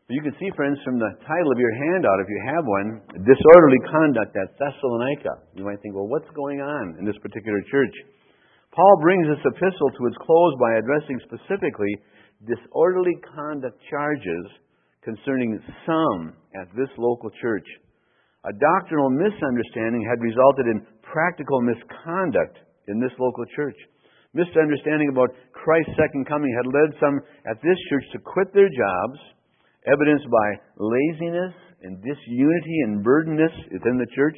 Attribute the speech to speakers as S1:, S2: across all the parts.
S1: But you can see, friends, from the title of your handout, if you have one, Disorderly Conduct at Thessalonica. You might think, well, what's going on in this particular church? Paul brings this epistle to its close by addressing specifically disorderly conduct charges concerning some at this local church. A doctrinal misunderstanding had resulted in practical misconduct in this local church. Misunderstanding about Christ's second coming had led some at this church to quit their jobs, evidenced by laziness and disunity and burdenness within the church.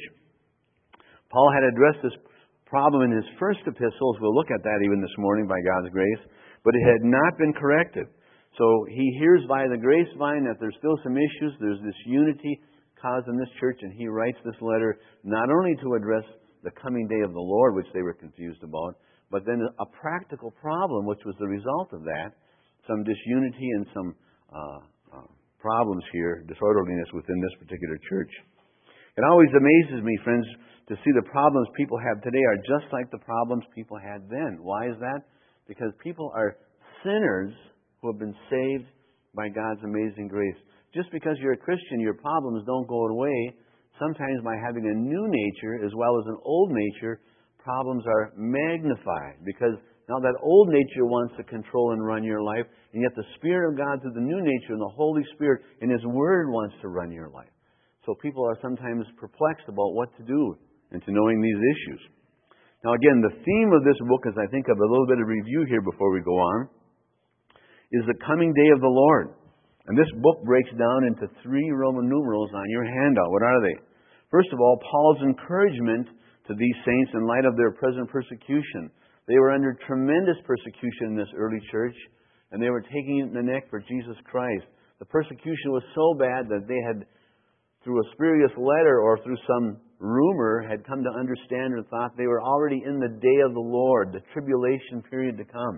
S1: Paul had addressed this problem in his first epistles. We'll look at that even this morning by God's grace. But it had not been corrected. So he hears via the grapevine that there's still some issues. There's disunity caused in this church, and he writes this letter not only to address the coming day of the Lord, which they were confused about, but then a practical problem, which was the result of that, some disunity and some problems here, disorderliness within this particular church. It always amazes me, friends, to see the problems people have today are just like the problems people had then. Why is that? Because people are sinners who have been saved by God's amazing grace. Just because you're a Christian, your problems don't go away. Sometimes by having a new nature as well as an old nature, problems are magnified because now that old nature wants to control and run your life, and yet the Spirit of God through the new nature and the Holy Spirit in His Word wants to run your life. So people are sometimes perplexed about what to do into knowing these issues. Now again, the theme of this book, as I think of a little bit of review here before we go on, is the coming day of the Lord. And this book breaks down into 3 Roman numerals on your handout. What are they? First of all, Paul's encouragement to these saints in light of their present persecution. They were under tremendous persecution in this early church, and they were taking it in the neck for Jesus Christ. The persecution was so bad that they had, through a spurious letter or through some rumor, had come to understand or thought they were already in the day of the Lord, the tribulation period to come.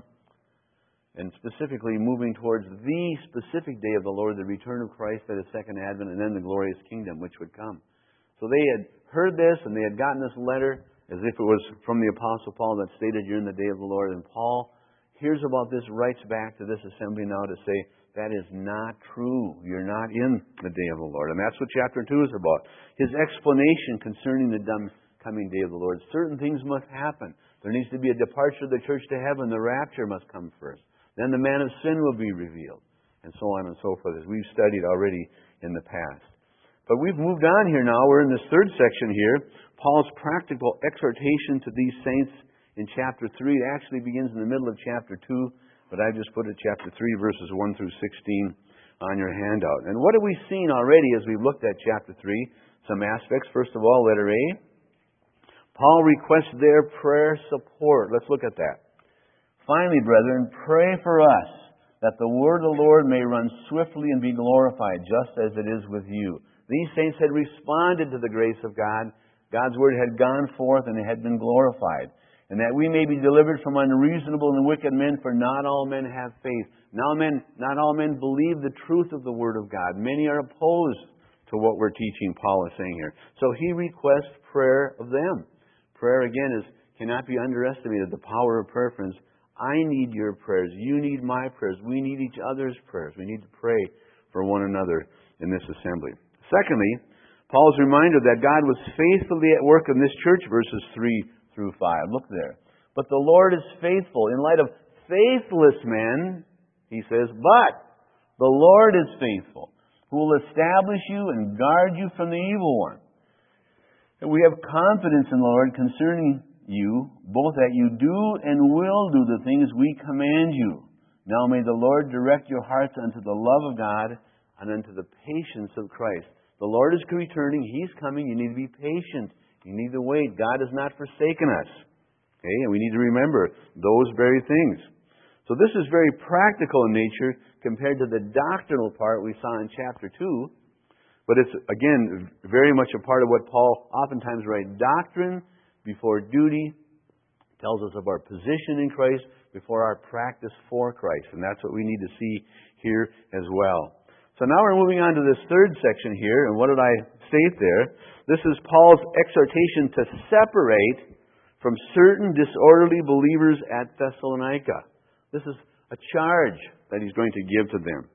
S1: And specifically moving towards the specific day of the Lord, the return of Christ at His second advent, and then the glorious kingdom which would come. So they had heard this, and they had gotten this letter as if it was from the Apostle Paul that stated, you're in the day of the Lord. And Paul hears about this, writes back to this assembly now to say, that is not true. You're not in the day of the Lord. And that's what chapter 2 is about. His explanation concerning the coming day of the Lord. Certain things must happen. There needs to be a departure of the church to heaven. The rapture must come first. Then the man of sin will be revealed. And so on and so forth, as we've studied already in the past. But we've moved on here now. We're in this third section here. Paul's practical exhortation to these saints in chapter 3. It actually begins in the middle of chapter 2, but I just put it chapter 3, verses 1 through 16 on your handout. And what have we seen already as we've looked at chapter 3? Some aspects. First of all, letter A. Paul requests their prayer support. Let's look at that. Finally, brethren, pray for us that the word of the Lord may run swiftly and be glorified, just as it is with you. These saints had responded to the grace of God. God's word had gone forth and it had been glorified. And that we may be delivered from unreasonable and wicked men, for not all men have faith. Not all men believe the truth of the word of God. Many are opposed to what we're teaching, Paul is saying here. So he requests prayer of them. Prayer, again, cannot be underestimated, the power of prayer, friends. I need your prayers. You need my prayers. We need each other's prayers. We need to pray for one another in this assembly. Secondly, Paul's reminder that God was faithfully at work in this church, verses 3 through 5. Look there. But the Lord is faithful. In light of faithless men, he says, but the Lord is faithful, who will establish you and guard you from the evil one. And we have confidence in the Lord concerning you, both that you do and will do the things we command you. Now may the Lord direct your hearts unto the love of God and unto the patience of Christ. The Lord is returning. He's coming. You need to be patient. You need to wait. God has not forsaken us. Okay? And we need to remember those very things. So this is very practical in nature compared to the doctrinal part we saw in chapter 2. But it's, again, very much a part of what Paul oftentimes writes. Doctrine before duty tells us of our position in Christ before our practice for Christ. And that's what we need to see here as well. So now we're moving on to this third section here. And what did I state there? This is Paul's exhortation to separate from certain disorderly believers at Thessalonica. This is a charge that he's going to give to them.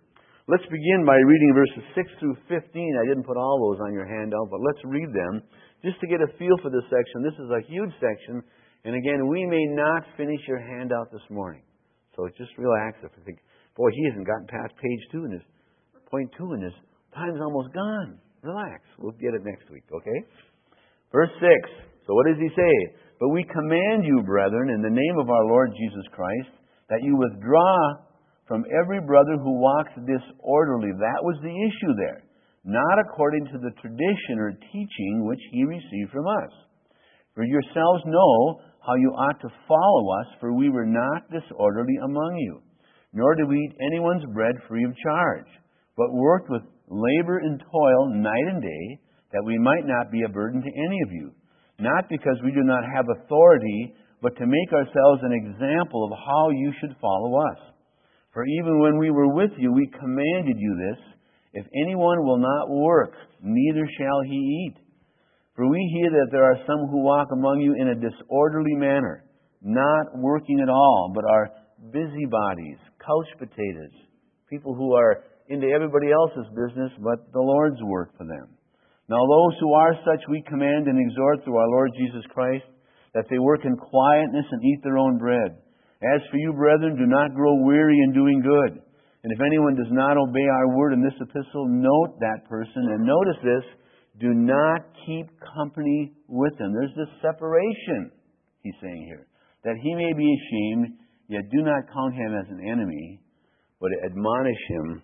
S1: Let's begin by reading verses 6 through 15. I didn't put all those on your handout, but let's read them just to get a feel for this section. This is a huge section, and again, we may not finish your handout this morning. So just relax. If you think, boy, he hasn't gotten past page 2 in his point 2 in his time's almost gone. Relax. We'll get it next week, okay? Verse 6. So what does he say? But we command you, brethren, in the name of our Lord Jesus Christ, that you withdraw from every brother who walks disorderly. That was the issue there. Not according to the tradition or teaching which he received from us. For yourselves know how you ought to follow us, for we were not disorderly among you, nor did we eat anyone's bread free of charge, but worked with labor and toil night and day, that we might not be a burden to any of you. Not because we do not have authority, but to make ourselves an example of how you should follow us. For even when we were with you, we commanded you this, if anyone will not work, neither shall he eat. For we hear that there are some who walk among you in a disorderly manner, not working at all, but are busybodies, couch potatoes, people who are into everybody else's business but the Lord's work for them. Now those who are such we command and exhort through our Lord Jesus Christ, that they work in quietness and eat their own bread. As for you, brethren, do not grow weary in doing good. And if anyone does not obey our word in this epistle, note that person. And notice this, do not keep company with them. There's this separation, he's saying here. That he may be ashamed, yet do not count him as an enemy, but admonish him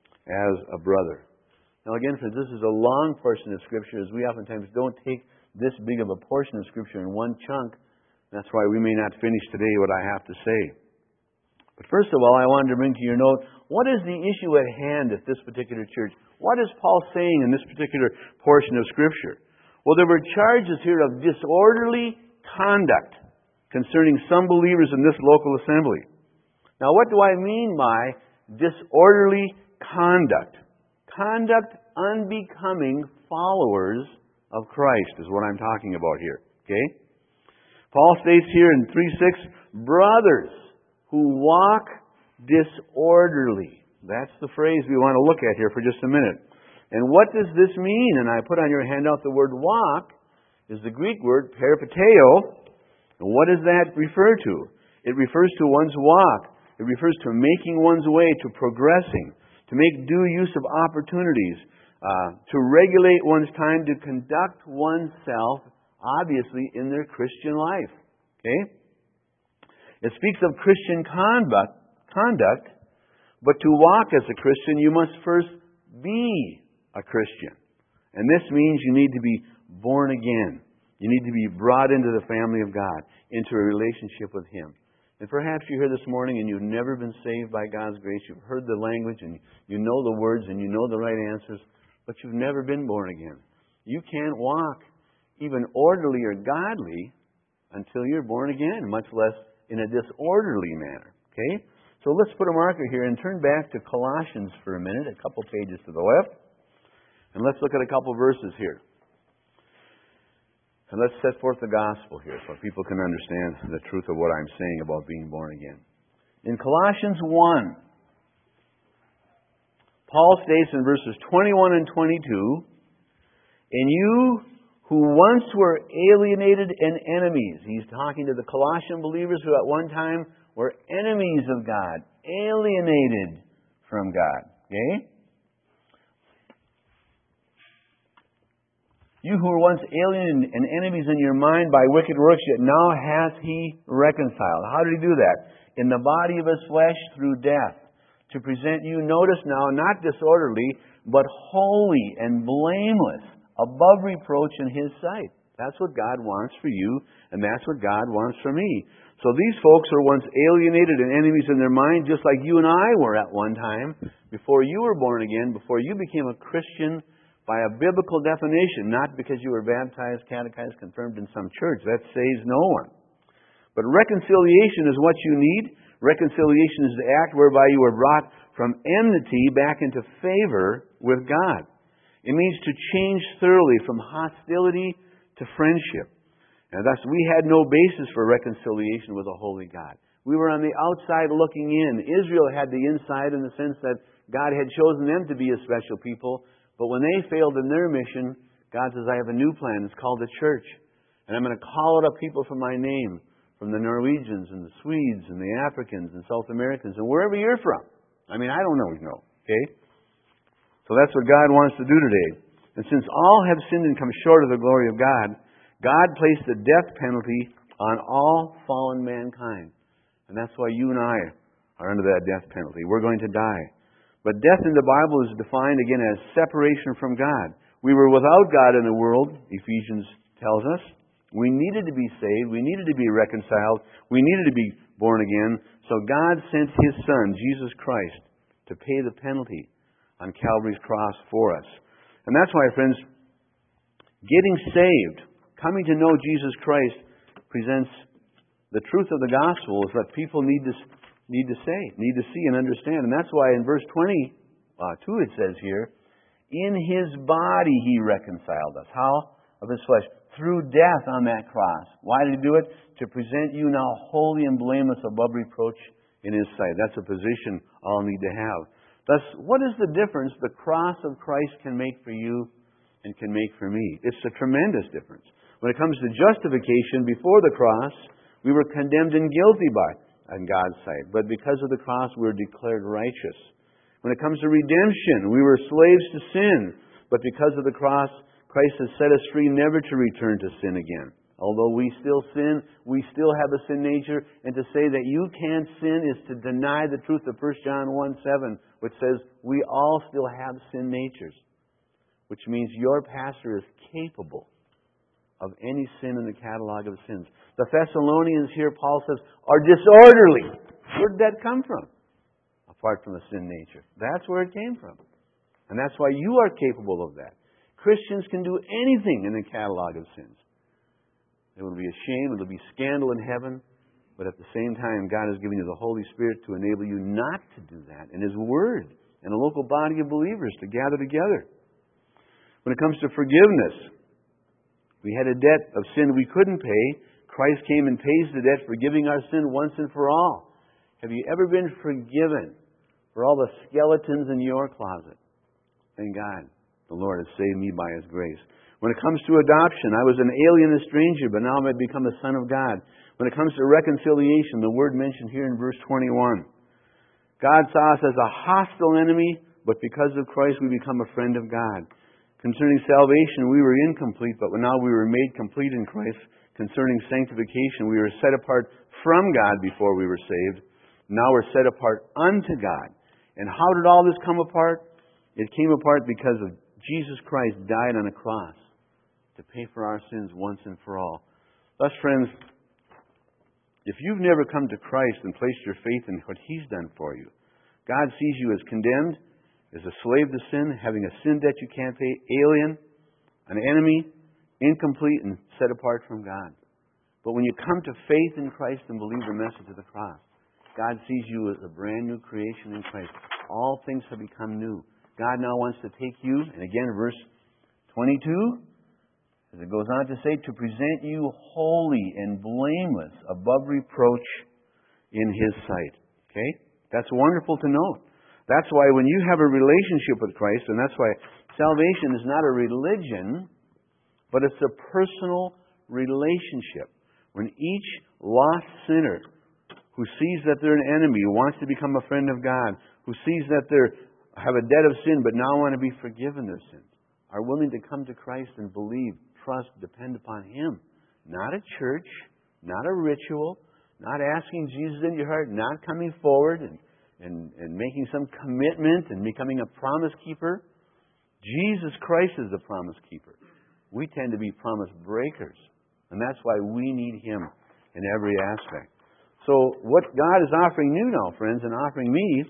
S1: as a brother. Now again, friends, this is a long portion of Scripture, as we oftentimes don't take this big of a portion of Scripture in one chunk. That's why we may not finish today what I have to say. But first of all, I wanted to bring to your note, what is the issue at hand at this particular church? What is Paul saying in this particular portion of Scripture? Well, there were charges here of disorderly conduct concerning some believers in this local assembly. Now, what do I mean by disorderly conduct? Conduct unbecoming followers of Christ is what I'm talking about here. Okay? Paul states here in 3:6, brothers who walk disorderly. That's the phrase we want to look at here for just a minute. And what does this mean? And I put on your handout the word walk is the Greek word peripateo. And what does that refer to? It refers to one's walk. It refers to making one's way, to progressing, to make due use of opportunities, to regulate one's time, to conduct oneself obviously in their Christian life. Okay? It speaks of Christian conduct, but to walk as a Christian, you must first be a Christian. And this means you need to be born again. You need to be brought into the family of God, into a relationship with Him. And perhaps you're here this morning and you've never been saved by God's grace. You've heard the language and you know the words and you know the right answers, but you've never been born again. You can't walk even orderly or godly until you're born again, much less in a disorderly manner. Okay? So let's put a marker here and turn back to Colossians for a minute, a couple pages to the left. And let's look at a couple verses here. And let's set forth the gospel here so people can understand the truth of what I'm saying about being born again. In Colossians 1, Paul states in verses 21 and 22, and you who once were alienated and enemies. He's talking to the Colossian believers who at one time were enemies of God, alienated from God. Okay? You who were once alien and enemies in your mind by wicked works, yet now hath He reconciled. How did He do that? In the body of His flesh through death. To present you, notice now, not disorderly, but holy and blameless, above reproach in His sight. That's what God wants for you, and that's what God wants for me. So these folks were once alienated and enemies in their mind, just like you and I were at one time, before you were born again, before you became a Christian by a biblical definition, not because you were baptized, catechized, confirmed in some church. That saves no one. But reconciliation is what you need. Reconciliation is the act whereby you are brought from enmity back into favor with God. It means to change thoroughly from hostility to friendship. And thus we had no basis for reconciliation with a holy God. We were on the outside looking in. Israel had the inside in the sense that God had chosen them to be a special people, but when they failed in their mission, God says, I have a new plan. It's called the church. And I'm going to call out a people from my name, from the Norwegians and the Swedes and the Africans and South Americans and wherever you're from. I mean, I don't know, okay? So that's what God wants to do today. And since all have sinned and come short of the glory of God, God placed the death penalty on all fallen mankind. And that's why you and I are under that death penalty. We're going to die. But death in the Bible is defined again as separation from God. We were without God in the world, Ephesians tells us. We needed to be saved. We needed to be reconciled. We needed to be born again. So God sent His Son, Jesus Christ, to pay the penalty on Calvary's cross for us. And that's why, friends, getting saved, coming to know Jesus Christ, presents the truth of the gospel is what people need to see and understand. And that's why in verse 22 it says here, in His body He reconciled us. How? Of His flesh. Through death on that cross. Why did He do it? To present you now holy and blameless above reproach in His sight. That's a position all need to have. Thus, what is the difference the cross of Christ can make for you and can make for me? It's a tremendous difference. When it comes to justification, before the cross, we were condemned and guilty on God's sight. But because of the cross, we were declared righteous. When it comes to redemption, we were slaves to sin. But because of the cross, Christ has set us free never to return to sin again. Although we still sin, we still have a sin nature. And to say that you can't sin is to deny the truth of 1 John 1:7, which says we all still have sin natures. Which means your pastor is capable of any sin in the catalog of sins. The Thessalonians here, Paul says, are disorderly. Where did that come from? Apart from a sin nature. That's where it came from. And that's why you are capable of that. Christians can do anything in the catalog of sins. It will be a shame, it will be scandal in heaven, but at the same time, God has given you the Holy Spirit to enable you not to do that, and His Word, and a local body of believers to gather together. When it comes to forgiveness, we had a debt of sin we couldn't pay. Christ came and pays the debt, forgiving our sin once and for all. Have you ever been forgiven for all the skeletons in your closet? Thank God. The Lord has saved me by His grace. When it comes to adoption, I was an alien and stranger, but now I've become a son of God. When it comes to reconciliation, the word mentioned here in verse 21. God saw us as a hostile enemy, but because of Christ we become a friend of God. Concerning salvation, we were incomplete, but now we were made complete in Christ. Concerning sanctification, we were set apart from God before we were saved. Now we're set apart unto God. And how did all this come apart? It came apart because of Jesus Christ died on a cross to pay for our sins once and for all. Thus, friends, if you've never come to Christ and placed your faith in what He's done for you, God sees you as condemned, as a slave to sin, having a sin debt you can't pay, alien, an enemy, incomplete, and set apart from God. But when you come to faith in Christ and believe the message of the cross, God sees you as a brand new creation in Christ. All things have become new. God now wants to take you, and again, verse 22, as it goes on to say, to present you holy and blameless above reproach in His sight. Okay? That's wonderful to note. That's why when you have a relationship with Christ, and that's why salvation is not a religion, but it's a personal relationship. When each lost sinner who sees that they're an enemy, who wants to become a friend of God, who sees that they have a debt of sin but now want to be forgiven their sins, are willing to come to Christ and believe, trust, depend upon Him. Not a church, not a ritual, not asking Jesus into your heart, not coming forward and making some commitment and becoming a promise keeper. Jesus Christ is the promise keeper. We tend to be promise breakers. And that's why we need Him in every aspect. So what God is offering you now, friends, and offering me,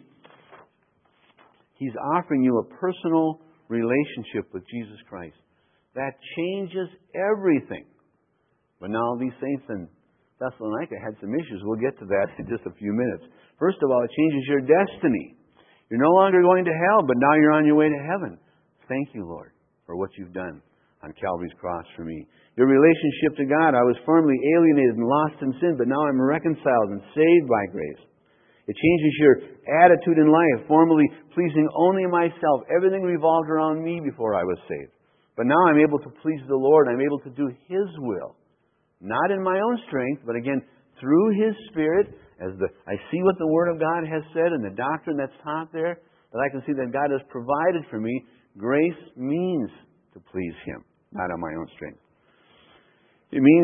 S1: He's offering you a personal relationship with Jesus Christ. That changes everything. But now these saints in Thessalonica had some issues. We'll get to that in just a few minutes. First of all, it changes your destiny. You're no longer going to hell, but now you're on your way to heaven. Thank you, Lord, for what you've done on Calvary's cross for me. Your relationship to God, I was formerly alienated and lost in sin, but now I'm reconciled and saved by grace. It changes your attitude in life, formerly pleasing only myself. Everything revolved around me before I was saved. But now I'm able to please the Lord. I'm able to do His will. Not in my own strength, but again, through His Spirit, I see what the Word of God has said and the doctrine that's taught there, that I can see that God has provided for me. Grace means to please Him, not on my own strength. It means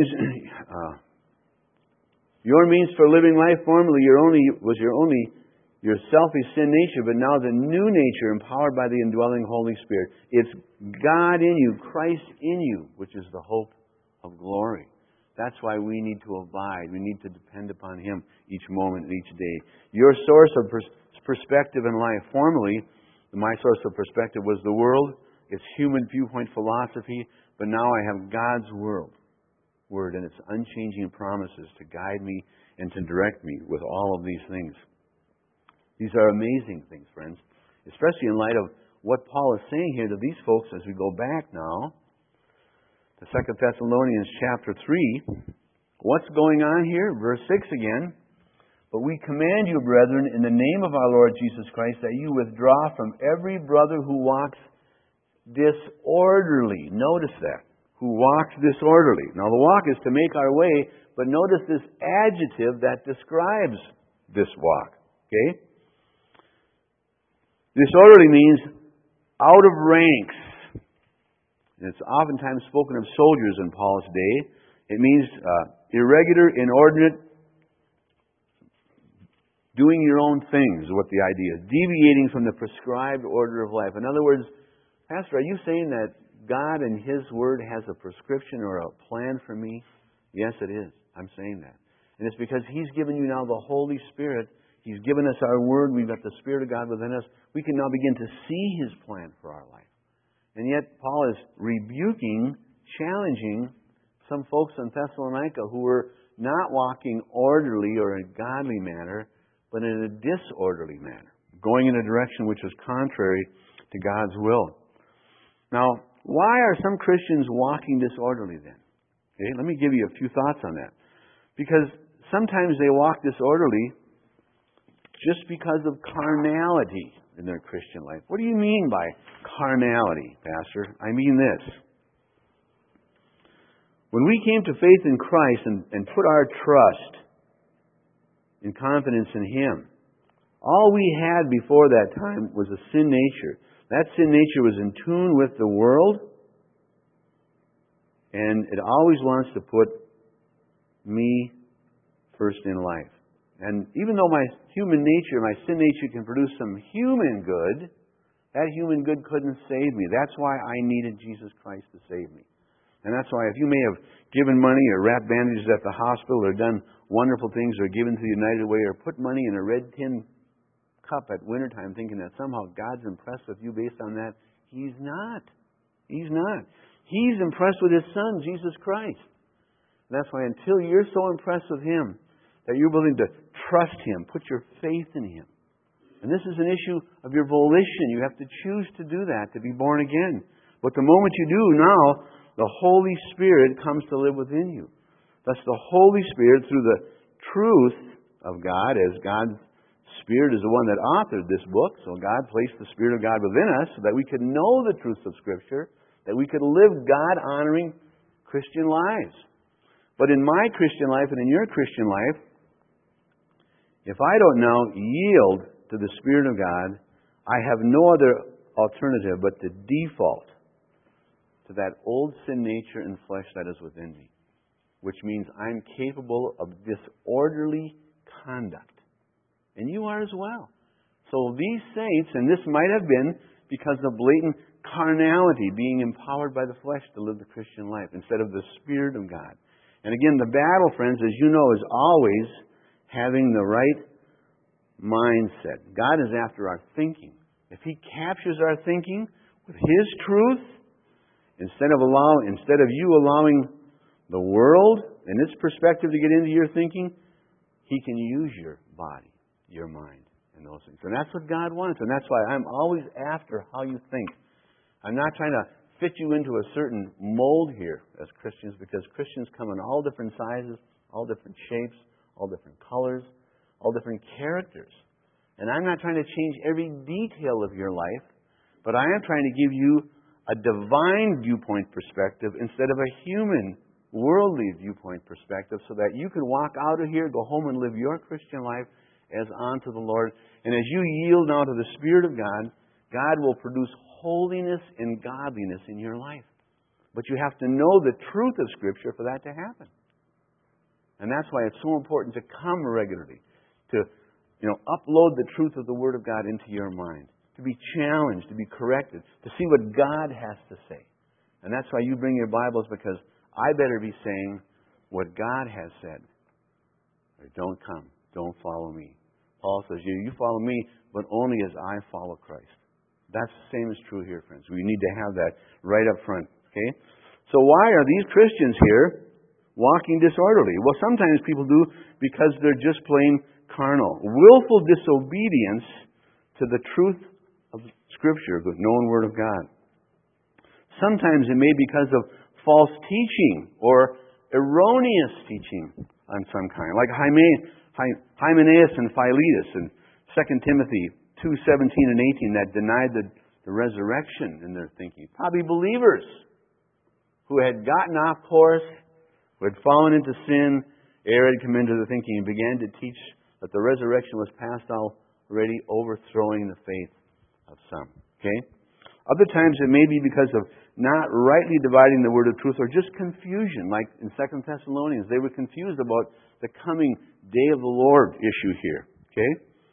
S1: your means for living life formerly was your selfish sin nature, but now the new nature empowered by the indwelling Holy Spirit. It's God in you, Christ in you, which is the hope of glory. That's why we need to abide. We need to depend upon Him each moment and each day. Your source of perspective in life, formerly, my source of perspective was the world, its human viewpoint philosophy, but now I have God's Word and its unchanging promises to guide me and to direct me with all of these things. These are amazing things, friends, especially in light of what Paul is saying here to these folks as we go back now to 2 Thessalonians chapter 3. What's going on here? Verse 6 again. But we command you, brethren, in the name of our Lord Jesus Christ, that you withdraw from every brother who walks disorderly. Notice that. Who walks disorderly. Now the walk is to make our way, but notice this adjective that describes this walk. Okay? Disorderly means out of ranks. And it's oftentimes spoken of soldiers in Paul's day. It means irregular, inordinate, doing your own things is what the idea is. Deviating from the prescribed order of life. In other words, Pastor, are you saying that God and His Word has a prescription or a plan for me? Yes, it is. I'm saying that. And it's because He's given you now the Holy Spirit. He's given us our Word. We've got the Spirit of God within us. We can now begin to see His plan for our life. And yet, Paul is rebuking, challenging some folks in Thessalonica who were not walking orderly or in a godly manner, but in a disorderly manner, going in a direction which was contrary to God's will. Now, why are some Christians walking disorderly then? Okay, let me give you a few thoughts on that. Because sometimes they walk disorderly just because of carnality in their Christian life. What do you mean by carnality, Pastor? I mean this. When we came to faith in Christ and put our trust and confidence in Him, all we had before that time was a sin nature. That sin nature was in tune with the world, and it always wants to put me first in life. And even though my human nature, my sin nature can produce some human good, that human good couldn't save me. That's why I needed Jesus Christ to save me. And that's why if you may have given money or wrapped bandages at the hospital or done wonderful things or given to the United Way or put money in a red tin cup at wintertime thinking that somehow God's impressed with you based on that, He's not. He's not. He's impressed with His Son, Jesus Christ. And that's why until you're so impressed with Him that you're willing to trust Him, put your faith in Him. And this is an issue of your volition. You have to choose to do that, to be born again. But the moment you do, now the Holy Spirit comes to live within you. Thus the Holy Spirit, through the truth of God, as God's Spirit is the one that authored this book, so God placed the Spirit of God within us so that we could know the truths of Scripture, that we could live God-honoring Christian lives. But in my Christian life and in your Christian life, if I don't now yield to the Spirit of God, I have no other alternative but to default to that old sin nature and flesh that is within me, which means I'm capable of disorderly conduct. And you are as well. So these saints, and this might have been because of blatant carnality, being empowered by the flesh to live the Christian life instead of the Spirit of God. And again, the battle, friends, as you know, is always having the right mindset. God is after our thinking. If He captures our thinking with His truth, instead of you allowing the world and its perspective to get into your thinking, He can use your body, your mind, and those things. And that's what God wants. And that's why I'm always after how you think. I'm not trying to fit you into a certain mold here as Christians, because Christians come in all different sizes, all different shapes, all different colors, all different characters. And I'm not trying to change every detail of your life, but I am trying to give you a divine viewpoint perspective instead of a human, worldly viewpoint perspective, so that you can walk out of here, go home and live your Christian life as unto the Lord. And as you yield now to the Spirit of God, God will produce holiness and godliness in your life. But you have to know the truth of Scripture for that to happen. And that's why it's so important to come regularly, to upload the truth of the Word of God into your mind, to be challenged, to be corrected, to see what God has to say. And that's why you bring your Bibles, because I better be saying what God has said. Or don't come, don't follow me. Paul says, you follow me, but only as I follow Christ. That's the same is true here, friends. We need to have that right up front. Okay? So why are these Christians here walking disorderly? Well, sometimes people do because they're just plain carnal. Willful disobedience to the truth of Scripture, the known Word of God. Sometimes it may be because of false teaching or erroneous teaching on some kind, like Hymenaeus and Philetus in 2 Timothy 2:17 and 18 that denied the resurrection in their thinking. Probably believers who had gotten off course, who had fallen into sin, error had come into the thinking and began to teach that the resurrection was past already, overthrowing the faith of some. Okay? Other times it may be because of not rightly dividing the word of truth, or just confusion, like in 2 Thessalonians. They were confused about the coming day of the Lord issue here. Okay?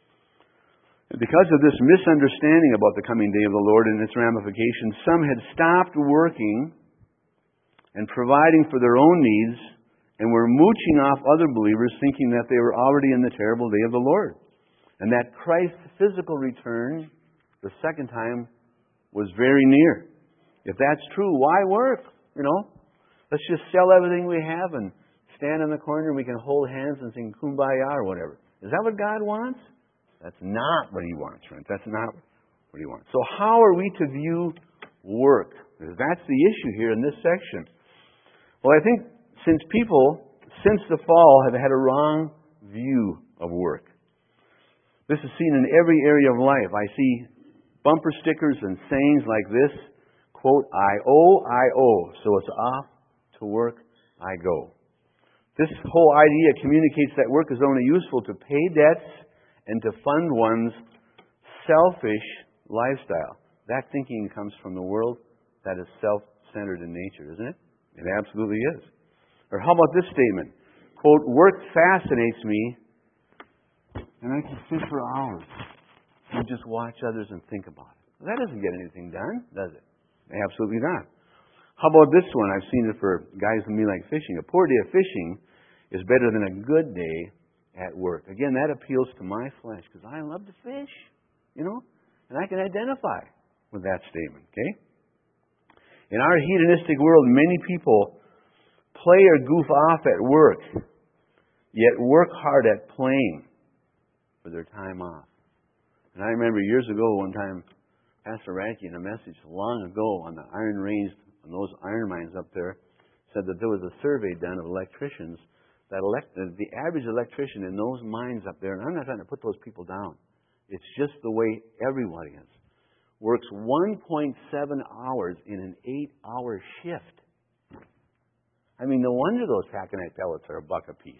S1: And because of this misunderstanding about the coming day of the Lord and its ramifications, some had stopped working and providing for their own needs, and were mooching off other believers, thinking that they were already in the terrible day of the Lord, and that Christ's physical return, the second time, was very near. If that's true, why work? Let's just sell everything we have and stand in the corner and we can hold hands and sing Kumbaya or whatever. Is that what God wants? That's not what He wants, friends. That's not what He wants. So how are we to view work? Because that's the issue here in this section. Well, I think since the fall, have had a wrong view of work. This is seen in every area of life. I see bumper stickers and sayings like this, quote, I owe, so it's off to work I go. This whole idea communicates that work is only useful to pay debts and to fund one's selfish lifestyle. That thinking comes from the world that is self-centered in nature, isn't it? It absolutely is. Or how about this statement? Quote, work fascinates me, and I can sit for hours and just watch others and think about it. Well, that doesn't get anything done, does it? Absolutely not. How about this one? I've seen it for guys who me like fishing. A poor day of fishing is better than a good day at work. Again, that appeals to my flesh because I love to fish, and I can identify with that statement, okay? In our hedonistic world, many people play or goof off at work, yet work hard at playing for their time off. And I remember years ago, one time, Pastor Radke, in a message long ago on the Iron Range, on those iron mines up there, said that there was a survey done of electricians that the average electrician in those mines up there, and I'm not trying to put those people down, it's just the way everybody is, works 1.7 hours in an 8-hour shift. I mean, no wonder those taconite pellets are $1 a piece.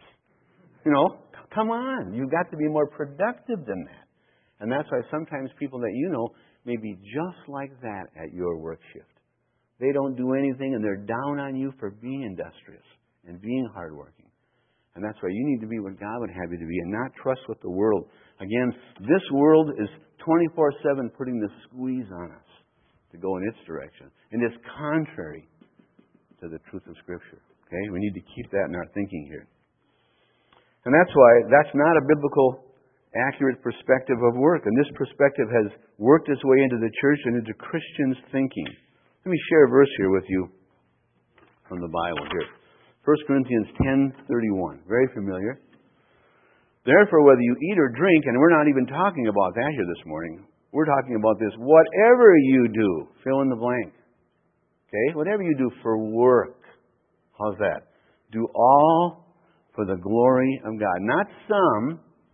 S1: Come on. You've got to be more productive than that. And that's why sometimes people that may be just like that at your work shift. They don't do anything and they're down on you for being industrious and being hardworking. And that's why you need to be what God would have you to be and not trust what the world. Again, this world is 24/7 putting the squeeze on us to go in its direction. And it's contrary to the truth of Scripture. Okay? We need to keep that in our thinking here. And that's why that's not a biblical, accurate perspective of work. And this perspective has worked its way into the church and into Christians' thinking. Let me share a verse here with you from the Bible here. 1 Corinthians 10:31. Very familiar. Therefore, whether you eat or drink, and we're not even talking about that here this morning. We're talking about this. Whatever you do, fill in the blank. Okay? Whatever you do for work. How's that? Do all for the glory of God. Not some,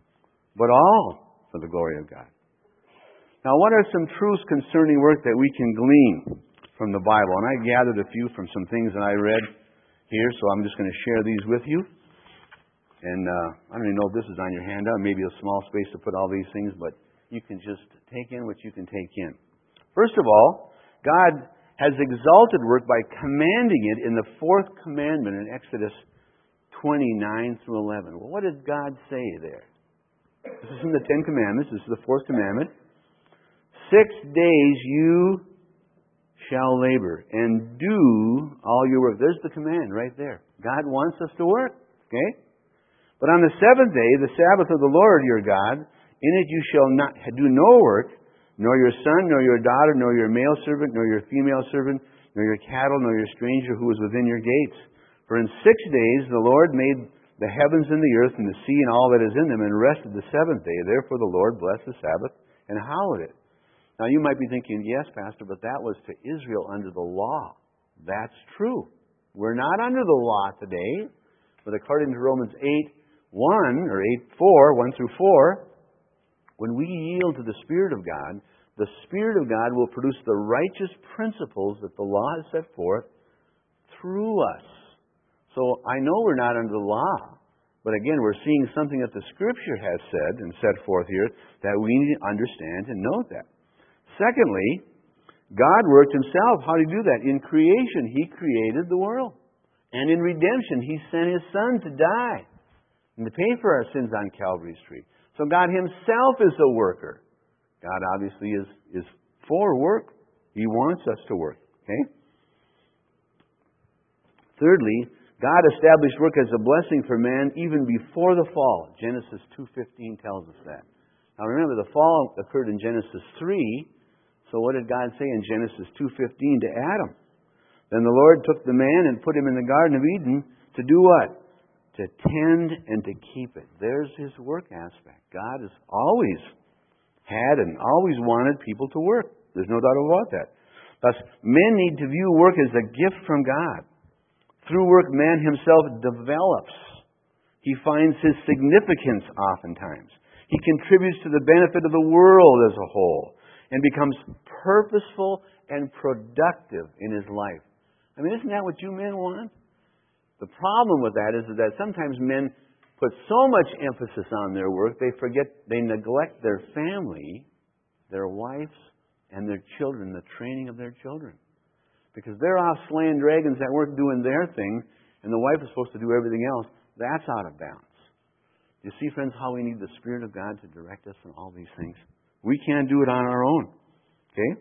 S1: but all for the glory of God. Now, what are some truths concerning work that we can glean from the Bible? And I gathered a few from some things that I read here, so I'm just going to share these with you. And I don't even know if this is on your handout, maybe a small space to put all these things, but you can just take in what you can take in. First of all, God has exalted work by commanding it in the fourth commandment in Exodus 29 through 11. Well, what did God say there? This is in the Ten Commandments. This is the fourth commandment. 6 days you shall labor and do all your work. There's the command right there. God wants us to work. Okay? But on the seventh day, the Sabbath of the Lord your God, in it you shall not do no work, nor your son, nor your daughter, nor your male servant, nor your female servant, nor your cattle, nor your stranger who is within your gates. For in 6 days the Lord made the heavens and the earth and the sea and all that is in them, and rested the seventh day. Therefore the Lord blessed the Sabbath and hallowed it. Now you might be thinking, yes, Pastor, but that was to Israel under the law. That's true. We're not under the law today, but according to Romans 8:1 or 8:4, 1 through 4, when we yield to the Spirit of God, the Spirit of God will produce the righteous principles that the law has set forth through us. So I know we're not under the law, but again, we're seeing something that the Scripture has said and set forth here that we need to understand and note that. Secondly, God worked Himself. How did He do that? In creation, He created the world. And in redemption, He sent His Son to die and to pay for our sins on Calvary's tree. So God Himself is a worker. God obviously is for work. He wants us to work. Okay? Thirdly, God established work as a blessing for man even before the fall. Genesis 2:15 tells us that. Now remember, the fall occurred in Genesis 3. So what did God say in Genesis 2:15 to Adam? Then the Lord took the man and put him in the Garden of Eden to do what? To tend and to keep it. There's His work aspect. God has always had and always wanted people to work. There's no doubt about that. Thus, men need to view work as a gift from God. Through work, man himself develops. He finds his significance oftentimes. He contributes to the benefit of the world as a whole and becomes purposeful and productive in his life. I mean, isn't that what you men want? The problem with that is that sometimes men put so much emphasis on their work, they neglect their family, their wives, and their children, the training of their children. Because they're off slaying dragons that weren't doing their thing, and the wife is supposed to do everything else. That's out of bounds. You see, friends, how we need the Spirit of God to direct us in all these things. We can't do it on our own. Okay?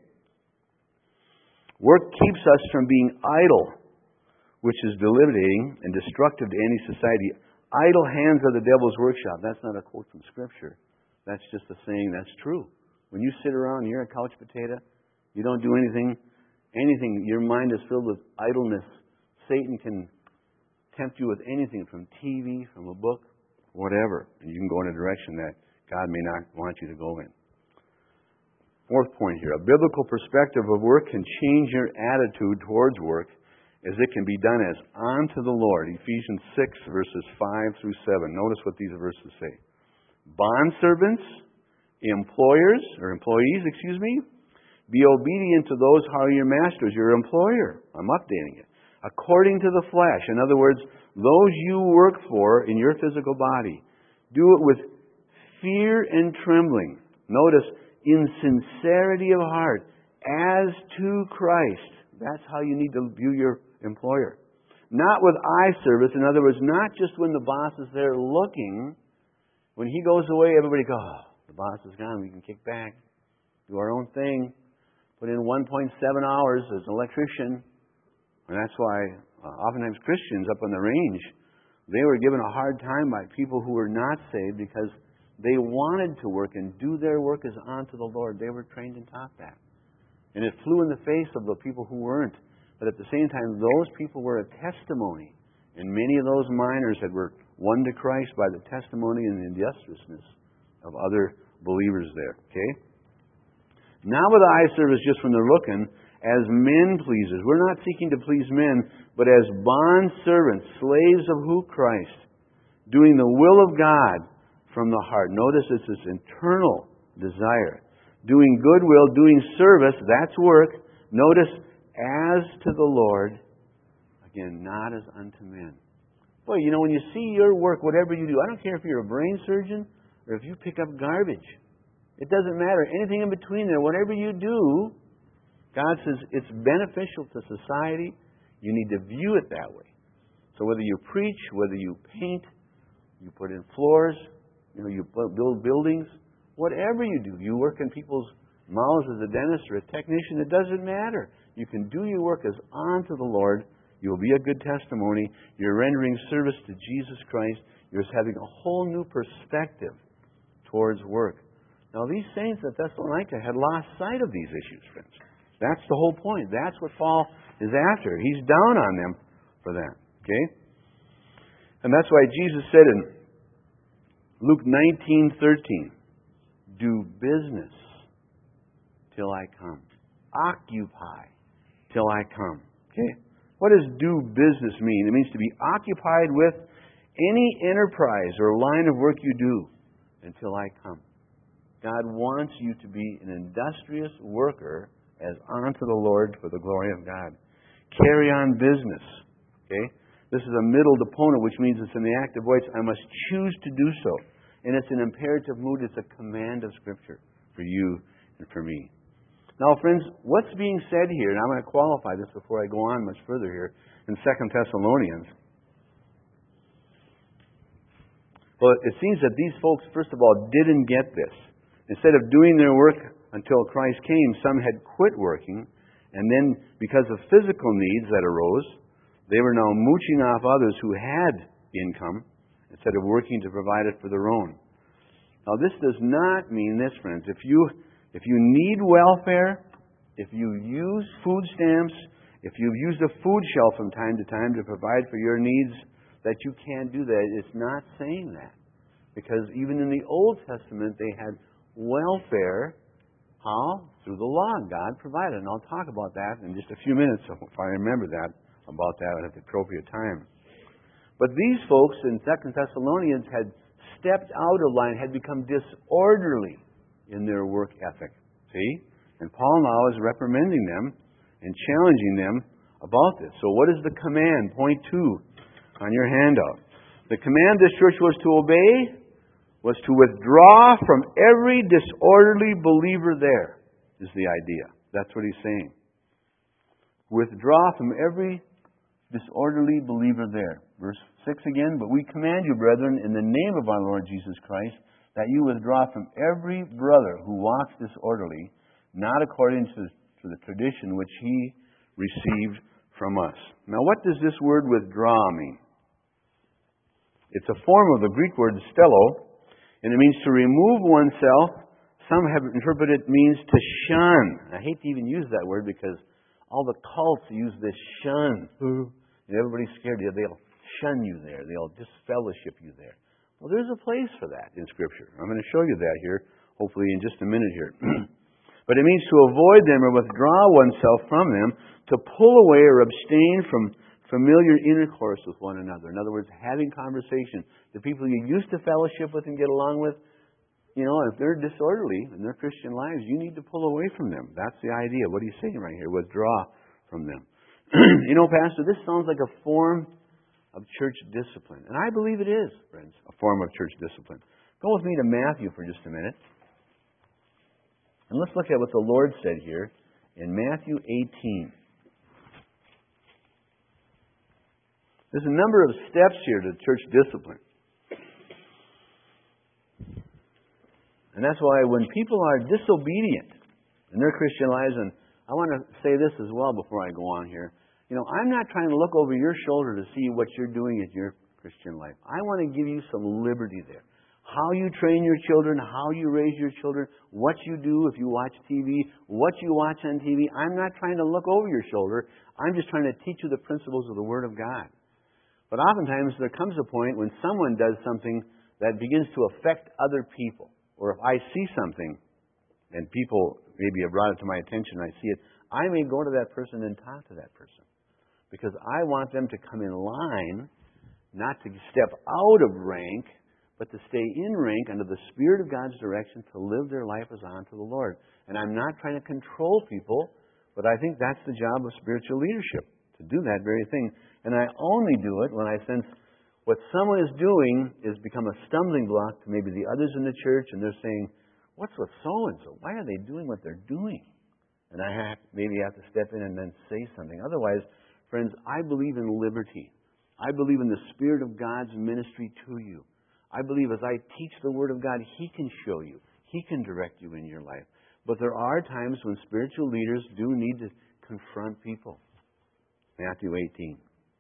S1: Work keeps us from being idle, which is debilitating and destructive to any society. Idle hands are the devil's workshop. That's not a quote from Scripture. That's just a saying that's true. When you sit around and you're a couch potato, you don't do anything, your mind is filled with idleness. Satan can tempt you with anything from TV, from a book, whatever. And you can go in a direction that God may not want you to go in. Fourth point here. A biblical perspective of work can change your attitude towards work as it can be done as unto the Lord. Ephesians 6, verses 5 through 7. Notice what these verses say. Bondservants, employees, be obedient to those who are your masters, your employer. I'm updating it. According to the flesh. In other words, those you work for in your physical body. Do it with fear and trembling. Notice, in sincerity of heart, as to Christ. That's how you need to view your employer. Not with eye service. In other words, not just when the boss is there looking. When he goes away, everybody goes, oh, the boss is gone. We can kick back, do our own thing. Put in 1.7 hours as an electrician. And that's why oftentimes Christians up on the range, they were given a hard time by people who were not saved because they wanted to work and do their work as unto the Lord. They were trained and taught that. And it flew in the face of the people who weren't. But at the same time, those people were a testimony. And many of those miners that were won to Christ by the testimony and the industriousness of other believers there. Okay? Not with eye service just when they're looking, as men pleasers. We're not seeking to please men, but as bond servants, slaves of who? Christ. Doing the will of God from the heart. Notice it's this internal desire. Doing goodwill, doing service, that's work. Notice, as to the Lord, again, not as unto men. Boy, when you see your work, whatever you do, I don't care if you're a brain surgeon or if you pick up garbage. It doesn't matter. Anything in between there, whatever you do, God says it's beneficial to society. You need to view it that way. So whether you preach, whether you paint, you put in floors, you build buildings, whatever you do, you work in people's mouths as a dentist or a technician, it doesn't matter. You can do your work as unto the Lord. You'll be a good testimony. You're rendering service to Jesus Christ. You're having a whole new perspective towards work. Now, these saints at Thessalonica had lost sight of these issues, friends. That's the whole point. That's what Paul is after. He's down on them for that. Okay? And that's why Jesus said in Luke 19:13, do business till I come. Occupy till I come. Okay? What does do business mean? It means to be occupied with any enterprise or line of work you do until I come. God wants you to be an industrious worker as unto the Lord for the glory of God. Carry on business. Okay? This is a middle deponent, which means it's in the active voice. I must choose to do so. And it's an imperative mood. It's a command of Scripture for you and for me. Now, friends, what's being said here, and I'm going to qualify this before I go on much further here, in 2 Thessalonians. Well, it seems that these folks, first of all, didn't get this. Instead of doing their work until Christ came, some had quit working, and then because of physical needs that arose, they were now mooching off others who had income instead of working to provide it for their own. Now, this does not mean this, friends. If you need welfare, if you use food stamps, if you've used a food shelf from time to time to provide for your needs, that you can't do that. It's not saying that. Because even in the Old Testament, they had welfare. How? Through the law. God provided. And I'll talk about that in just a few minutes. So if I remember about that at the appropriate time. But these folks in 2 Thessalonians had stepped out of line, had become disorderly in their work ethic. See? And Paul now is reprimanding them and challenging them about this. So what is the command? Point 2 on your handout. The command this church was to obey was to withdraw from every disorderly believer there, is the idea. That's what he's saying. Withdraw from every disorderly believer there. Verse 6 again, but we command you, brethren, in the name of our Lord Jesus Christ, that you withdraw from every brother who walks disorderly, not according to the tradition which he received from us. Now, what does this word withdraw mean? It's a form of the Greek word stello, and it means to remove oneself. Some have interpreted it means to shun. I hate to even use that word because all the cults use this shun. Everybody's scared. They'll shun you there. They'll disfellowship you there. Well, there's a place for that in Scripture. I'm going to show you that here, hopefully in just a minute here. But it means to avoid them or withdraw oneself from them, to pull away or abstain from familiar intercourse with one another. In other words, having conversation. The people you used to fellowship with and get along with, if they're disorderly in their Christian lives, you need to pull away from them. That's the idea. What are you saying right here? Withdraw from them. Pastor, this sounds like a form of church discipline. And I believe it is, friends, a form of church discipline. Go with me to Matthew for just a minute. And let's look at what the Lord said here in Matthew 18. There's a number of steps here to church discipline. And that's why when people are disobedient in their Christian lives, and I want to say this as well before I go on here, I'm not trying to look over your shoulder to see what you're doing in your Christian life. I want to give you some liberty there. How you train your children, how you raise your children, what you do if you watch TV, what you watch on TV. I'm not trying to look over your shoulder. I'm just trying to teach you the principles of the Word of God. But oftentimes there comes a point when someone does something that begins to affect other people. Or if I see something and people maybe have brought it to my attention and I see it, I may go to that person and talk to that person. Because I want them to come in line, not to step out of rank, but to stay in rank under the Spirit of God's direction to live their life as unto the Lord. And I'm not trying to control people, but I think that's the job of spiritual leadership, to do that very thing. And I only do it when I sense what someone is doing is become a stumbling block to maybe the others in the church, and they're saying, what's with so-and-so? Why are they doing what they're doing? And I maybe have to step in and then say something. Otherwise, friends, I believe in liberty. I believe in the Spirit of God's ministry to you. I believe as I teach the Word of God, He can show you. He can direct you in your life. But there are times when spiritual leaders do need to confront people. Matthew 18.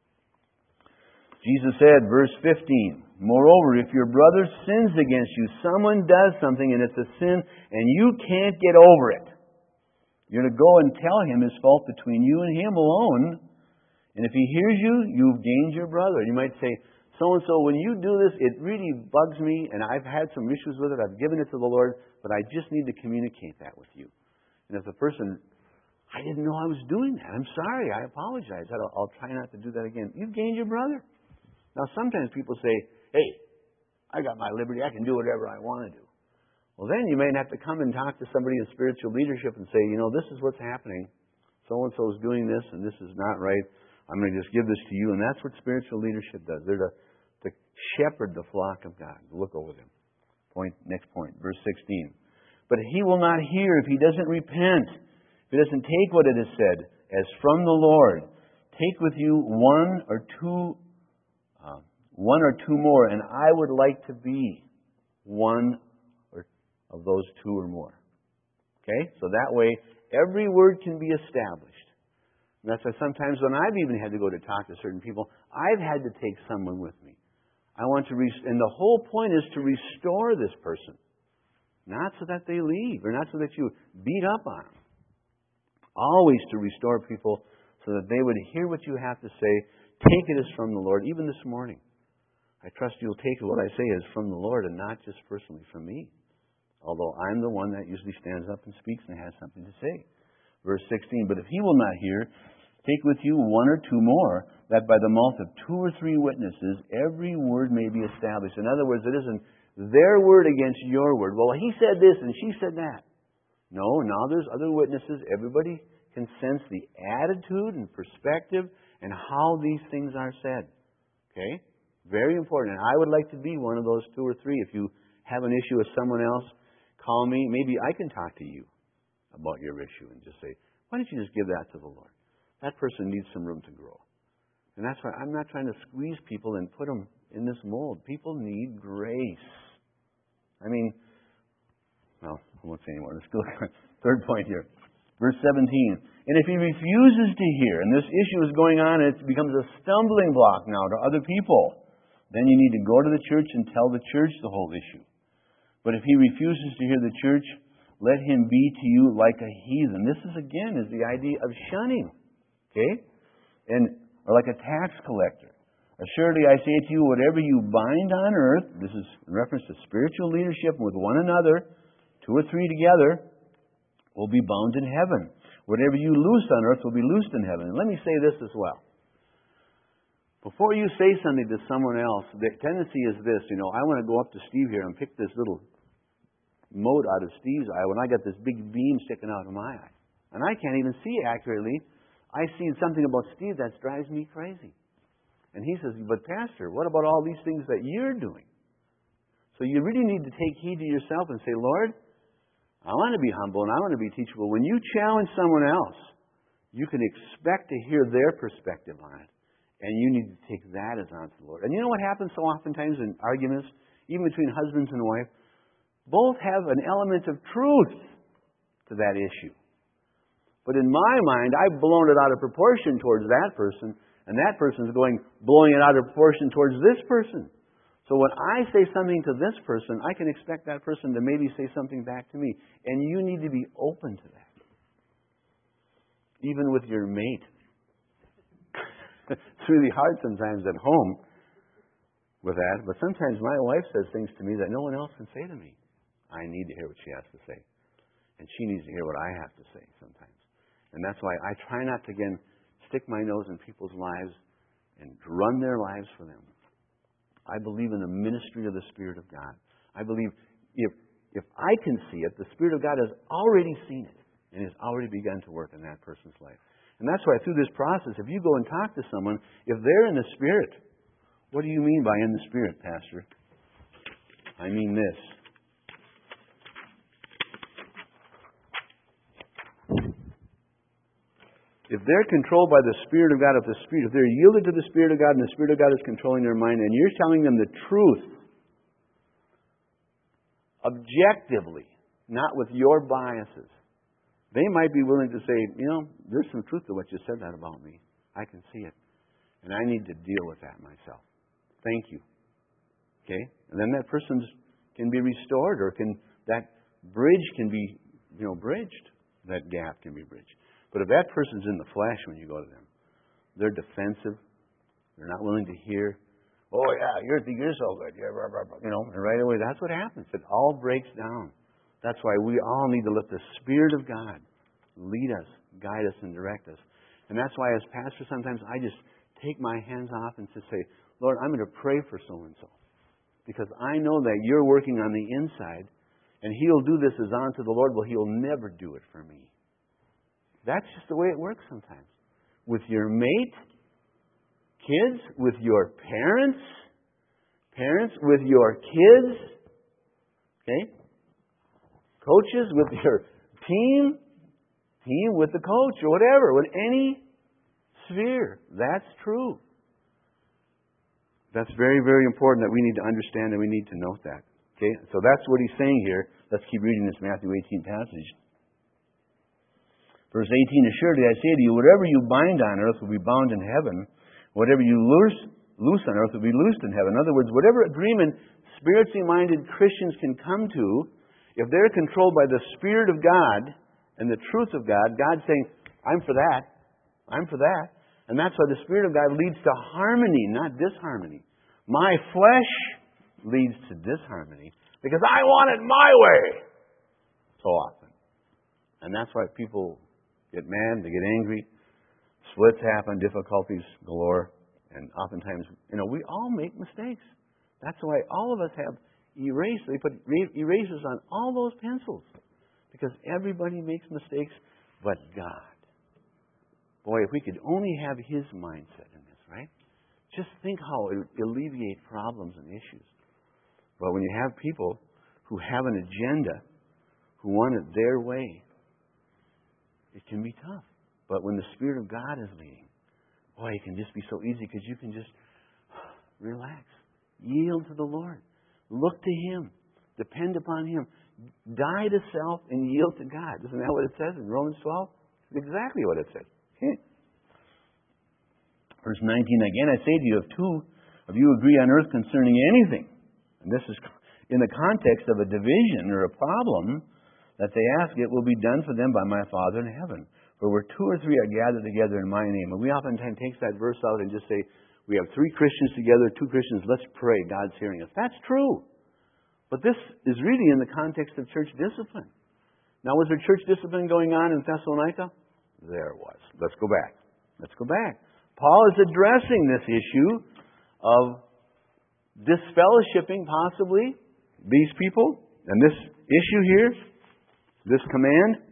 S1: Jesus said, verse 15, "Moreover, if your brother sins against you, someone does something and it's a sin and you can't get over it, you're to go and tell him his fault between you and him alone. And if he hears you, you've gained your brother." You might say, so-and-so, when you do this, it really bugs me and I've had some issues with it. I've given it to the Lord, but I just need to communicate that with you. And if the person, I didn't know I was doing that. I'm sorry. I apologize. I'll try not to do that again. You've gained your brother. Now, sometimes people say, hey, I got my liberty. I can do whatever I want to do. Well, then you may have to come and talk to somebody in spiritual leadership and say, this is what's happening. So-and-so is doing this, and this is not right. I'm going to just give this to you. And that's what spiritual leadership does. They're to shepherd the flock of God. Look over them. Next point, verse 16. "But he will not hear if he doesn't repent, if he doesn't take what it is said as from the Lord. Take with you one or two more, and I would like to be one of those two or more." Okay? So that way, every word can be established. And that's why sometimes when I've even had to go to talk to certain people, I've had to take someone with me. I want to, and the whole point is to restore this person. Not so that they leave, or not so that you beat up on them. Always to restore people so that they would hear what you have to say, take it as from the Lord, even this morning. I trust you'll take what I say as from the Lord and not just personally from me. Although I'm the one that usually stands up and speaks and has something to say. Verse 16, "But if he will not hear, take with you one or two more, that by the mouth of 2 or 3 witnesses every word may be established." In other words, it isn't their word against your word. Well, he said this and she said that. No, now there's other witnesses. Everybody can sense the attitude and perspective and how these things are said. Okay? Very important. And I would like to be one of those 2 or 3. If you have an issue with someone else, call me. Maybe I can talk to you about your issue and just say, why don't you just give that to the Lord? That person needs some room to grow. And that's why I'm not trying to squeeze people and put them in this mold. People need grace. I won't say anymore. Let's go. Third point here. Verse 17. "And if he refuses to hear," and this issue is going on, and it becomes a stumbling block now to other people, then you need to go to the church and tell the church the whole issue. "But if he refuses to hear the church, let him be to you like a heathen." This is the idea of shunning. Okay? Or like a tax collector. "Assuredly I say to you, whatever you bind on earth," this is in reference to spiritual leadership with one another, 2 or 3 together, "will be bound in heaven. Whatever you loose on earth will be loosed in heaven." And let me say this as well. Before you say something to someone else, the tendency is this, I want to go up to Steve here and pick this little mote out of Steve's eye when I got this big beam sticking out of my eye. And I can't even see accurately. I see something about Steve that drives me crazy. And he says, "But Pastor, what about all these things that you're doing?" So you really need to take heed to yourself and say, "Lord, I want to be humble and I want to be teachable." When you challenge someone else, you can expect to hear their perspective on it. And you need to take that as unto the Lord. And you know what happens so oftentimes in arguments, even between husbands and wife? Both have an element of truth to that issue. But in my mind, I've blown it out of proportion towards that person, and that person's blowing it out of proportion towards this person. So when I say something to this person, I can expect that person to maybe say something back to me. And you need to be open to that. Even with your mate. It's really hard sometimes at home with that. But sometimes my wife says things to me that no one else can say to me. I need to hear what she has to say. And she needs to hear what I have to say sometimes. And that's why I try not to, again, stick my nose in people's lives and run their lives for them. I believe in the ministry of the Spirit of God. I believe if I can see it, the Spirit of God has already seen it and has already begun to work in that person's life. And that's why through this process, if you go and talk to someone, if they're in the Spirit, what do you mean by in the Spirit, Pastor? I mean this. If they're controlled by the Spirit of God, if they're yielded to the Spirit of God and the Spirit of God is controlling their mind, and you're telling them the truth, objectively, not with your biases, they might be willing to say, there's some truth to what you said that about me. I can see it. And I need to deal with that myself. Thank you. Okay? And then that person can be restored, or that bridge can be, bridged. That gap can be bridged. But if that person's in the flesh when you go to them, they're defensive. They're not willing to hear. Oh yeah, you think you're so good. Yeah, blah, blah, blah. And right away, that's what happens. It all breaks down. That's why we all need to let the Spirit of God lead us, guide us, and direct us. And that's why as pastor, sometimes I just take my hands off and just say, Lord, I'm going to pray for so-and-so. Because I know that you're working on the inside, and He'll do this as unto the Lord. Well, He'll never do it for me. That's just the way it works sometimes. With your mate, kids, with your parents, with your kids, okay? Coaches, with your team with the coach, or whatever, with any sphere. That's true. That's very, very important that we need to understand and we need to note that. Okay? So that's what he's saying here. Let's keep reading this Matthew 18 passage. Verse 18, assuredly I say to you, whatever you bind on earth will be bound in heaven. Whatever you loose on earth will be loosed in heaven. In other words, whatever agreement spiritually minded Christians can come to, if they're controlled by the Spirit of God and the truth of God, God's saying, I'm for that. I'm for that. And that's why the Spirit of God leads to harmony, not disharmony. My flesh leads to disharmony because I want it my way so often. And that's why people get mad, they get angry, splits happen, difficulties galore, and oftentimes, we all make mistakes. That's why all of us have erasers. They put erasers on all those pencils because everybody makes mistakes but God. Boy, if we could only have His mindset in this, right? Just think how it would alleviate problems and issues. But when you have people who have an agenda, who want it their way, it can be tough. But when the Spirit of God is leading, boy, it can just be so easy because you can just relax. Yield to the Lord. Look to Him. Depend upon Him. Die to self and yield to God. Isn't that what it says in Romans 12? It's exactly what it says. Okay. Verse 19, again I say to you, if two of you agree on earth concerning anything, and this is in the context of a division or a problem, that they ask, it will be done for them by my Father in heaven. For where two or three are gathered together in my name. And we oftentimes take that verse out and just say, we have three Christians together, two Christians, let's pray, God's hearing us. That's true. But this is really in the context of church discipline. Now, was there church discipline going on in Thessalonica? There was. Let's go back. Paul is addressing this issue of disfellowshipping, possibly, these people, and this issue here, this command.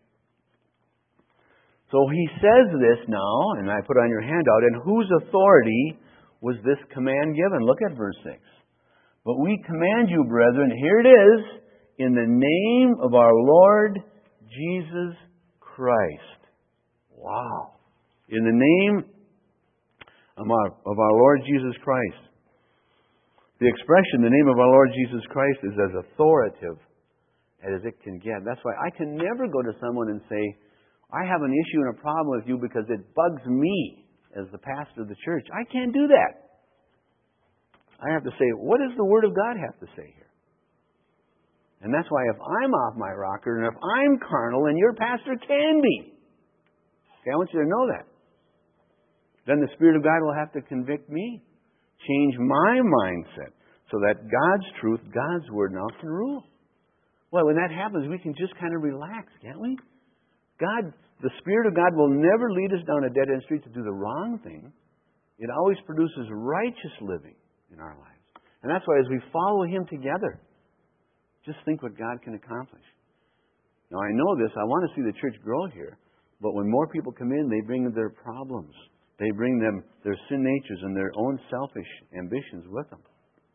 S1: So he says this now, and I put on your handout, and whose authority was this command given? Look at verse 6. But we command you, brethren, here it is, in the name of our Lord Jesus Christ. Wow. In the name of our Lord Jesus Christ. The expression, the name of our Lord Jesus Christ, is as authoritative as it can get. That's why I can never go to someone and say, I have an issue and a problem with you because it bugs me as the pastor of the church. I can't do that. I have to say, what does the Word of God have to say here? And that's why if I'm off my rocker and if I'm carnal, and your pastor can be, okay, I want you to know that, then the Spirit of God will have to convict me, change my mindset, so that God's truth, God's Word now can rule. Well, when that happens, we can just kind of relax, can't we? God, the Spirit of God will never lead us down a dead-end street to do the wrong thing. It always produces righteous living in our lives. And that's why as we follow Him together, just think what God can accomplish. Now I know this, I want to see the church grow here, but when more people come in, they bring their problems. They bring them their sin natures and their own selfish ambitions with them.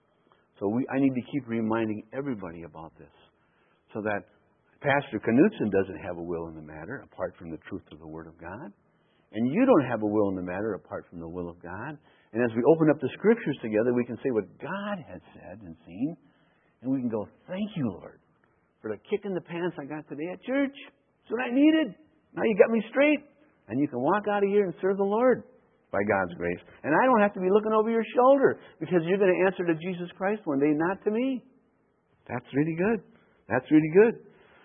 S1: So I need to keep reminding everybody about this, so that Pastor Knutson doesn't have a will in the matter apart from the truth of the Word of God. And you don't have a will in the matter apart from the will of God. And as we open up the Scriptures together, we can say what God has said and seen. And we can go, thank you, Lord, for the kick in the pants I got today at church. That's what I needed. Now you got me straight. And you can walk out of here and serve the Lord by God's grace. And I don't have to be looking over your shoulder, because you're going to answer to Jesus Christ one day, not to me. That's really good. That's really good.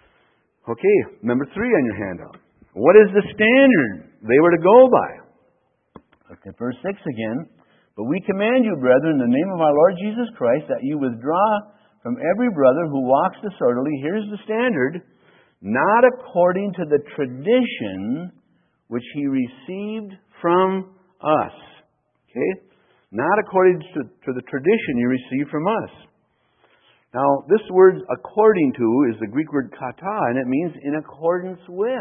S1: Okay, number 3 on your handout. What is the standard they were to go by? Look at verse 6 again. But we command you, brethren, in the name of our Lord Jesus Christ, that you withdraw from every brother who walks disorderly. Here's the standard. Not according to the tradition which he received from us. Okay? Not according to the tradition you received from us. Now, this word according to is the Greek word kata, and it means in accordance with.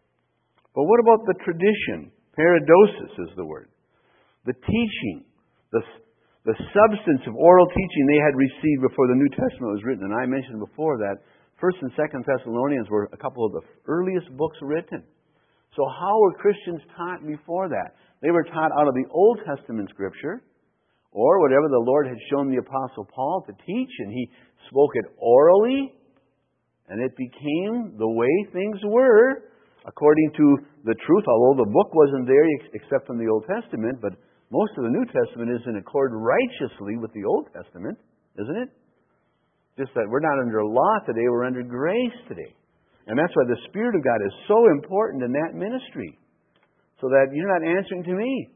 S1: But what about the tradition? Paradosis is the word. The teaching, the substance of oral teaching they had received before the New Testament was written. And I mentioned before that 1st and 2nd Thessalonians were a couple of the earliest books written. So how were Christians taught before that? They were taught out of the Old Testament Scripture, or whatever the Lord had shown the Apostle Paul to teach, and he spoke it orally, and it became the way things were, according to the truth, although the book wasn't there except from the Old Testament, but most of the New Testament is in accord righteously with the Old Testament, isn't it? Just that we're not under law today, we're under grace today. And that's why the Spirit of God is so important in that ministry, so that you're not answering to me.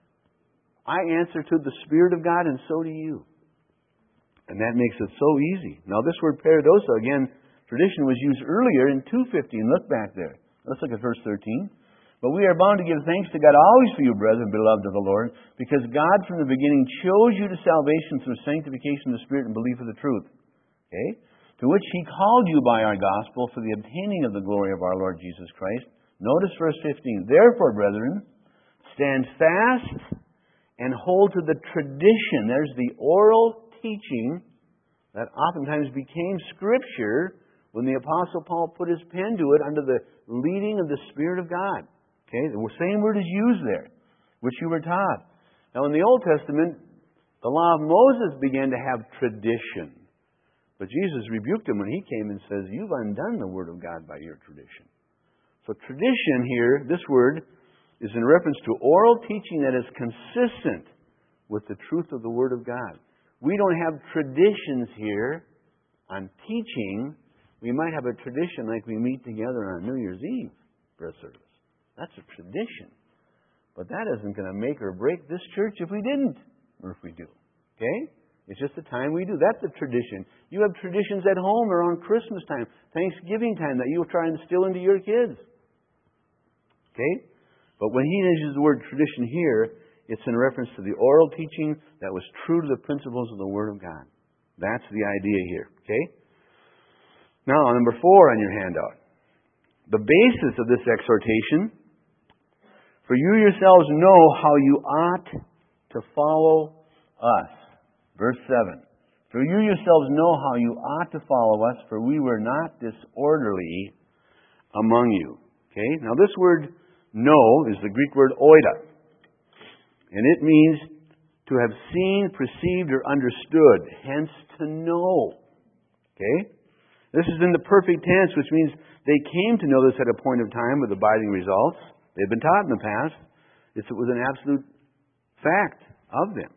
S1: I answer to the Spirit of God, and so do you. And that makes it so easy. Now, this word paradosa, again, tradition was used earlier in 2:15. Look back there. Let's look at verse 13. But we are bound to give thanks to God always for you, brethren, beloved of the Lord, because God from the beginning chose you to salvation through sanctification of the Spirit and belief of the truth. Okay? To which He called you by our gospel for the obtaining of the glory of our Lord Jesus Christ. Notice verse 15. Therefore, brethren, stand fast and hold to the tradition. There's the oral teaching that oftentimes became Scripture when the Apostle Paul put his pen to it under the leading of the Spirit of God. Okay, the same word is used there, which you were taught. Now in the Old Testament, the law of Moses began to have tradition. But Jesus rebuked him when he came and says, you've undone the Word of God by your tradition. So tradition here, this word, is in reference to oral teaching that is consistent with the truth of the Word of God. We don't have traditions here on teaching. We might have a tradition like we meet together on New Year's Eve for a service. That's a tradition. But that isn't going to make or break this church if we didn't, or if we do. Okay? It's just the time we do. That's a tradition. You have traditions at home or on Christmas time, Thanksgiving time that you'll try and instill into your kids. Okay? But when he uses the word tradition here, it's in reference to the oral teaching that was true to the principles of the Word of God. That's the idea here. Okay? Now, number 4 on your handout. The basis of this exhortation, for you yourselves know how you ought to follow us. Verse 7. For you yourselves know how you ought to follow us, for we were not disorderly among you. Okay? Now this word know is the Greek word oida. And it means to have seen, perceived, or understood. Hence, to know. Okay? This is in the perfect tense, which means they came to know this at a point of time with abiding results. They've been taught in the past. It was an absolute fact of them.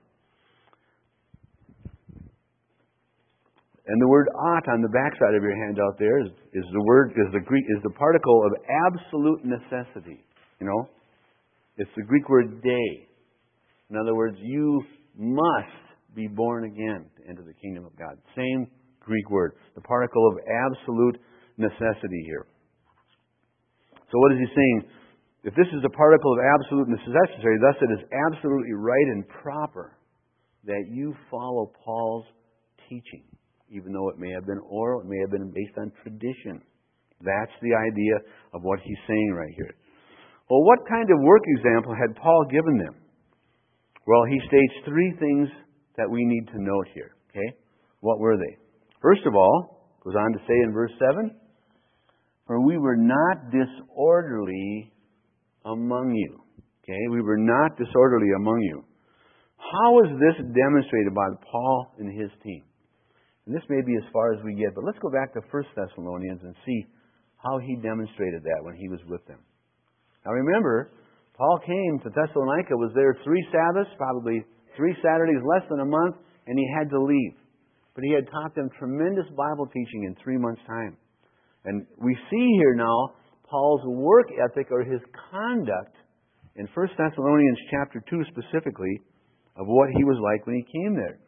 S1: And the word ought on the backside of your handout there is the particle of absolute necessity. You know, it's the Greek word day. In other words, you must be born again to enter the kingdom of God. Same Greek word, the particle of absolute necessity here. So what is he saying? If this is a particle of absolute necessity, thus it is absolutely right and proper that you follow Paul's teaching, even though it may have been oral, it may have been based on tradition. That's the idea of what he's saying right here. Well, what kind of work example had Paul given them? Well, he states three things that we need to note here. Okay? What were they? First of all, goes on to say in verse 7, "For we were not disorderly among you." Okay? We were not disorderly among you. How is this demonstrated by Paul and his team? And this may be as far as we get, but let's go back to 1 Thessalonians and see how he demonstrated that when he was with them. Now remember, Paul came to Thessalonica, was there 3 Sabbaths, probably 3 Saturdays, less than a month, and he had to leave. But he had taught them tremendous Bible teaching in 3 months' time. And we see here now Paul's work ethic or his conduct in 1 Thessalonians chapter 2 specifically of what he was like when he came there.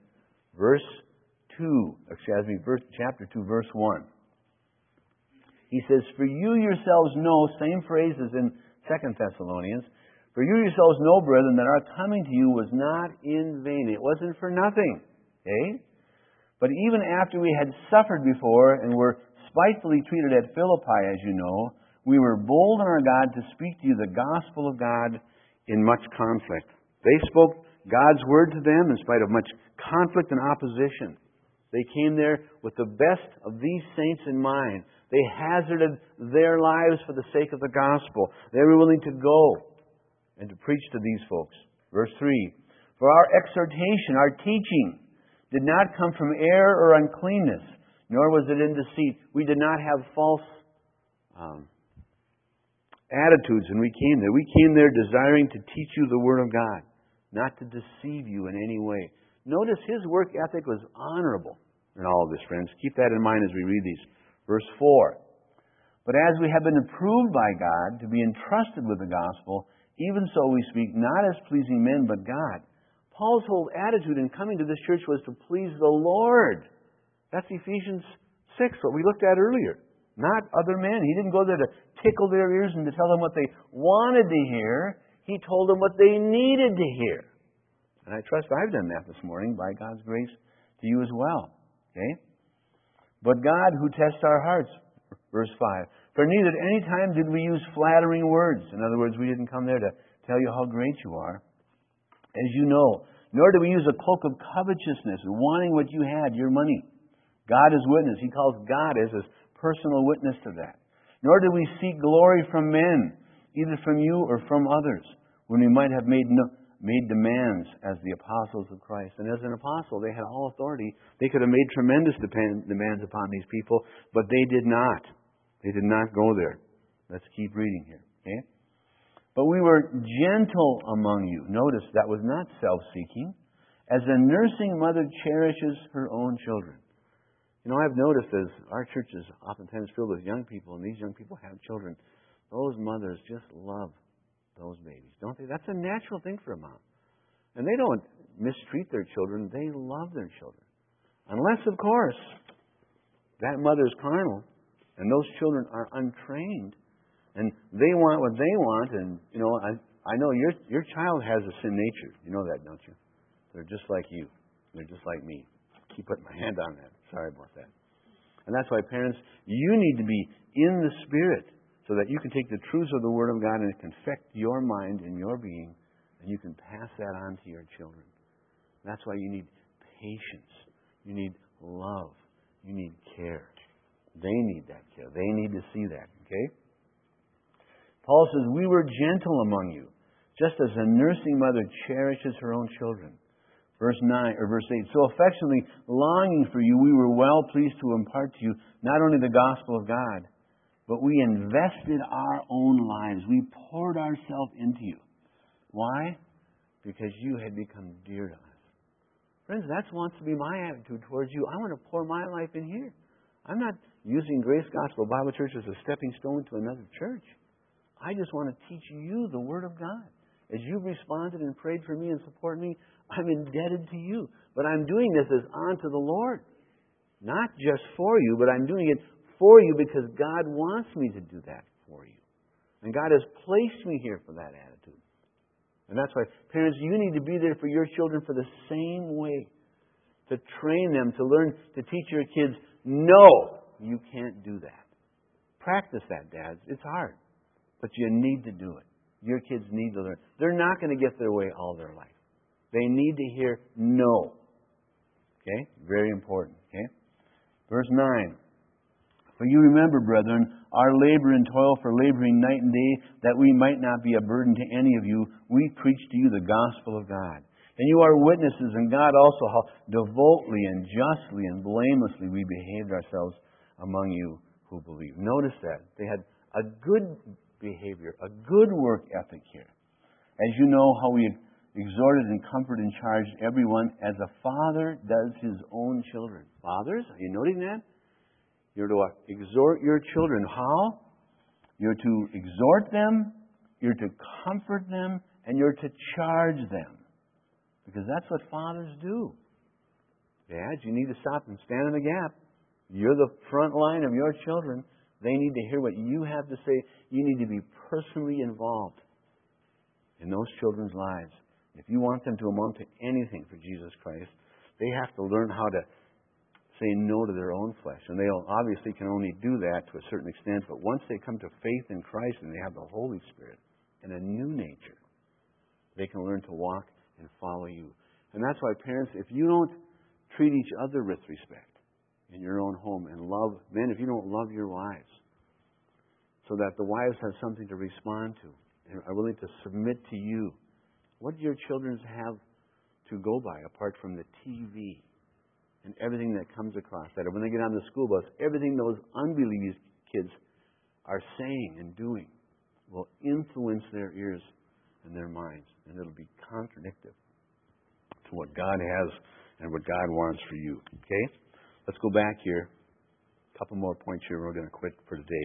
S1: Chapter 2, verse 1. He says, "For you yourselves know," same phrase as in 2 Thessalonians, "For you yourselves know, brethren, that our coming to you was not in vain." It wasn't for nothing. Okay? "But even after we had suffered before and were spitefully treated at Philippi, as you know, we were bold in our God to speak to you the gospel of God in much conflict." They spoke God's word to them in spite of much conflict and opposition. They came there with the best of these saints in mind. They hazarded their lives for the sake of the gospel. They were willing to go and to preach to these folks. Verse 3, "For our exhortation, our teaching, did not come from error or uncleanness, nor was it in deceit." We did not have false attitudes when we came there. We came there desiring to teach you the Word of God, not to deceive you in any way. Notice his work ethic was honorable in all of this, friends. Keep that in mind as we read these. Verse 4, "But as we have been approved by God to be entrusted with the gospel, even so we speak, not as pleasing men, but God." Paul's whole attitude in coming to this church was to please the Lord. That's Ephesians 6, what we looked at earlier. Not other men. He didn't go there to tickle their ears and to tell them what they wanted to hear. He told them what they needed to hear. And I trust I've done that this morning by God's grace to you as well. Okay? "But God who tests our hearts," verse 5, "for neither at any time did we use flattering words." In other words, we didn't come there to tell you how great you are, "as you know, nor did we use a cloak of covetousness, wanting what you had, your money. God is witness." He calls God as his personal witness to that. "Nor did we seek glory from men, either from you or from others, when we might have made demands as the apostles of Christ." And as an apostle, they had all authority. They could have made tremendous demands upon these people, but they did not. They did not go there. Let's keep reading here. Okay? "But we were gentle among you." Notice that was not self-seeking. "As a nursing mother cherishes her own children." You know, I've noticed as our church is oftentimes filled with young people, and these young people have children, those mothers just love those babies, don't they? That's a natural thing for a mom. And they don't mistreat their children. They love their children. Unless, of course, that mother's carnal and those children are untrained and they want what they want. And, you know, I know your child has a sin nature. You know that, don't you? They're just like you. They're just like me. I keep putting my hand on that. Sorry about that. And that's why, parents, you need to be in the Spirit, so that you can take the truths of the Word of God and it can affect your mind and your being, and you can pass that on to your children. That's why you need patience. You need love. You need care. They need that care. They need to see that. Okay? Paul says, "We were gentle among you, just as a nursing mother cherishes her own children." Verse 8, "So affectionately longing for you, we were well pleased to impart to you not only the gospel of God, but we invested our own lives." We poured ourselves into you. Why? Because you had become dear to us. Friends, that wants to be my attitude towards you. I want to pour my life in here. I'm not using Grace Gospel Bible Church as a stepping stone to another church. I just want to teach you the Word of God. As you've responded and prayed for me and supported me, I'm indebted to you. But I'm doing this as unto the Lord. Not just for you, but I'm doing it for you because God wants me to do that for you. And God has placed me here for that attitude. And that's why, parents, you need to be there for your children for the same way. To train them, to learn, to teach your kids, no, you can't do that. Practice that, dads. It's hard. But you need to do it. Your kids need to learn. They're not going to get their way all their life. They need to hear no. Okay? Very important. Okay? Verse 9. For you remember, brethren, our labor and toil for laboring night and day, that we might not be a burden to any of you. We preach to you the gospel of God. And you are witnesses, and God also, how devotedly and justly and blamelessly we behaved ourselves among you who believe. Notice that. They had a good behavior, a good work ethic here. As you know, how we exhorted and comforted and charged everyone as a father does his own children. Fathers, are you noting that? You're to exhort your children. How? You're to exhort them, you're to comfort them, and you're to charge them. Because that's what fathers do. Dads, you need to stop and stand in the gap. You're the front line of your children. They need to hear what you have to say. You need to be personally involved in those children's lives. If you want them to amount to anything for Jesus Christ, they have to learn how to say no to their own flesh. And they obviously can only do that to a certain extent. But once they come to faith in Christ and they have the Holy Spirit and a new nature, they can learn to walk and follow you. And that's why, parents, if you don't treat each other with respect in your own home and love men, if you don't love your wives, so that the wives have something to respond to and are willing to submit to you, what do your children have to go by apart from the TV and everything that comes across that? Or when they get on the school bus, everything those unbelieving kids are saying and doing will influence their ears and their minds, and it'll be contradictory to what God has and what God wants for you. Okay? Let's go back here. A couple more points here. We're going to quit for today.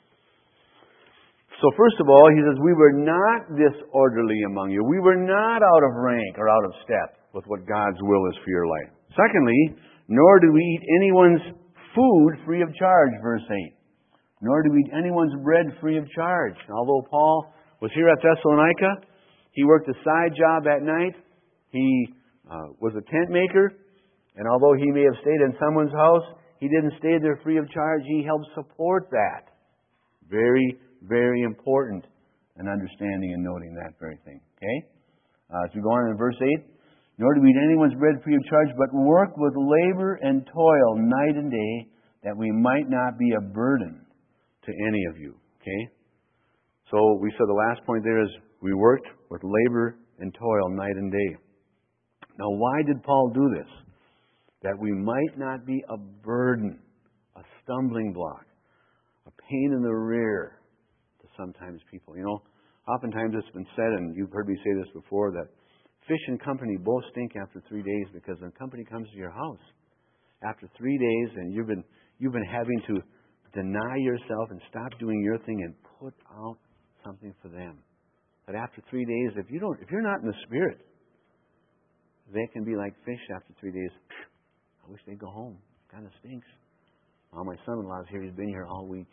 S1: So first of all, he says, we were not disorderly among you. We were not out of rank or out of step with what God's will is for your life. Secondly, nor do we eat anyone's food free of charge, verse 8. Nor do we eat anyone's bread free of charge. Although Paul was here at Thessalonica, he worked a side job at night. He was a tent maker. And although he may have stayed in someone's house, he didn't stay there free of charge. He helped support that. Very, very important in understanding and noting that very thing. Okay? As we go on in verse 8, nor do we eat anyone's bread free of charge, but work with labor and toil night and day, that we might not be a burden to any of you. Okay? So we said the last point there is we worked with labor and toil night and day. Now, why did Paul do this? That we might not be a burden, a stumbling block, a pain in the rear to sometimes people. You know, oftentimes it's been said, and you've heard me say this before, that fish and company both stink after 3 days, because when company comes to your house after 3 days and you've been having to deny yourself and stop doing your thing and put out something for them. But after 3 days, if you're not in the Spirit, they can be like fish after 3 days. I wish they'd go home. It kind of stinks. Well, my son-in-law's here. He's been here all week.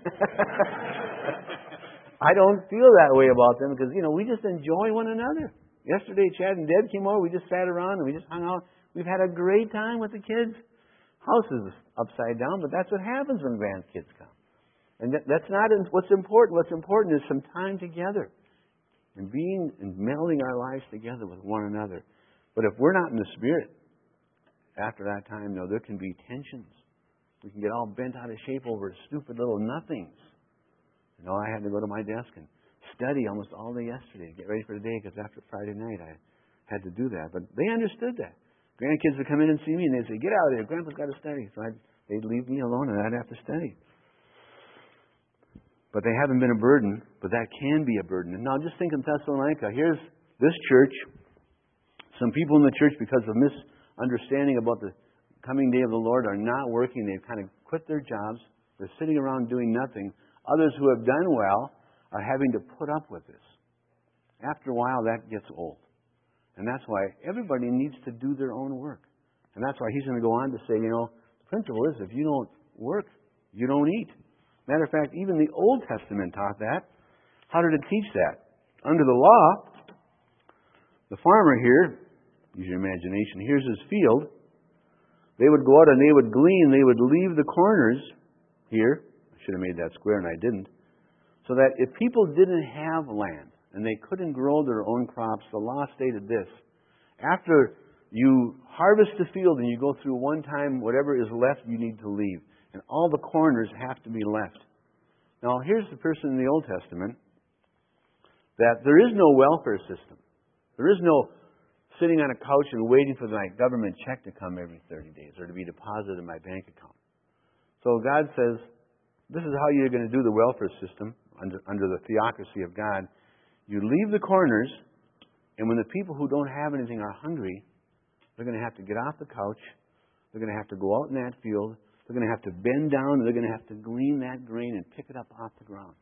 S1: I don't feel that way about them because, we just enjoy one another. Yesterday, Chad and Deb came over. We just sat around and we just hung out. We've had a great time with the kids. House is upside down, but that's what happens when grandkids come. And that's not what's important. What's important is some time together and melding our lives together with one another. But if we're not in the Spirit, after that time, there can be tensions. We can get all bent out of shape over stupid little nothings. I had to go to my desk and study almost all day yesterday, get ready for the day, because after Friday night I had to do that. But they understood that. Grandkids would come in and see me and they'd say, "Get out of here, Grandpa's got to study." So they'd leave me alone and I'd have to study. But they haven't been a burden, but that can be a burden. And now just think in Thessalonica. Here's this church. Some people in the church, because of misunderstanding about the coming day of the Lord, are not working. They've kind of quit their jobs. They're sitting around doing nothing. Others who have done well are having to put up with this. After a while, that gets old. And that's why everybody needs to do their own work. And that's why he's going to go on to say, the principle is if you don't work, you don't eat. Matter of fact, even the Old Testament taught that. How did it teach that? Under the law, The farmer here, use your imagination, here's his field. They would go out and they would glean. They would leave the corners here. I should have made that square and I didn't. So that if people didn't have land and they couldn't grow their own crops, the law stated this. After you harvest the field and you go through one time, whatever is left you need to leave. And all the corners have to be left. Now here's the person in the Old Testament that there is no welfare system. There is no sitting on a couch and waiting for my government check to come every 30 days or to be deposited in my bank account. So God says, this is how you're going to do the welfare system under the theocracy of God. You leave the corners, and when the people who don't have anything are hungry, they're going to have to get off the couch. They're going to have to go out in that field. They're going to have to bend down. And they're going to have to glean that grain and pick it up off the ground.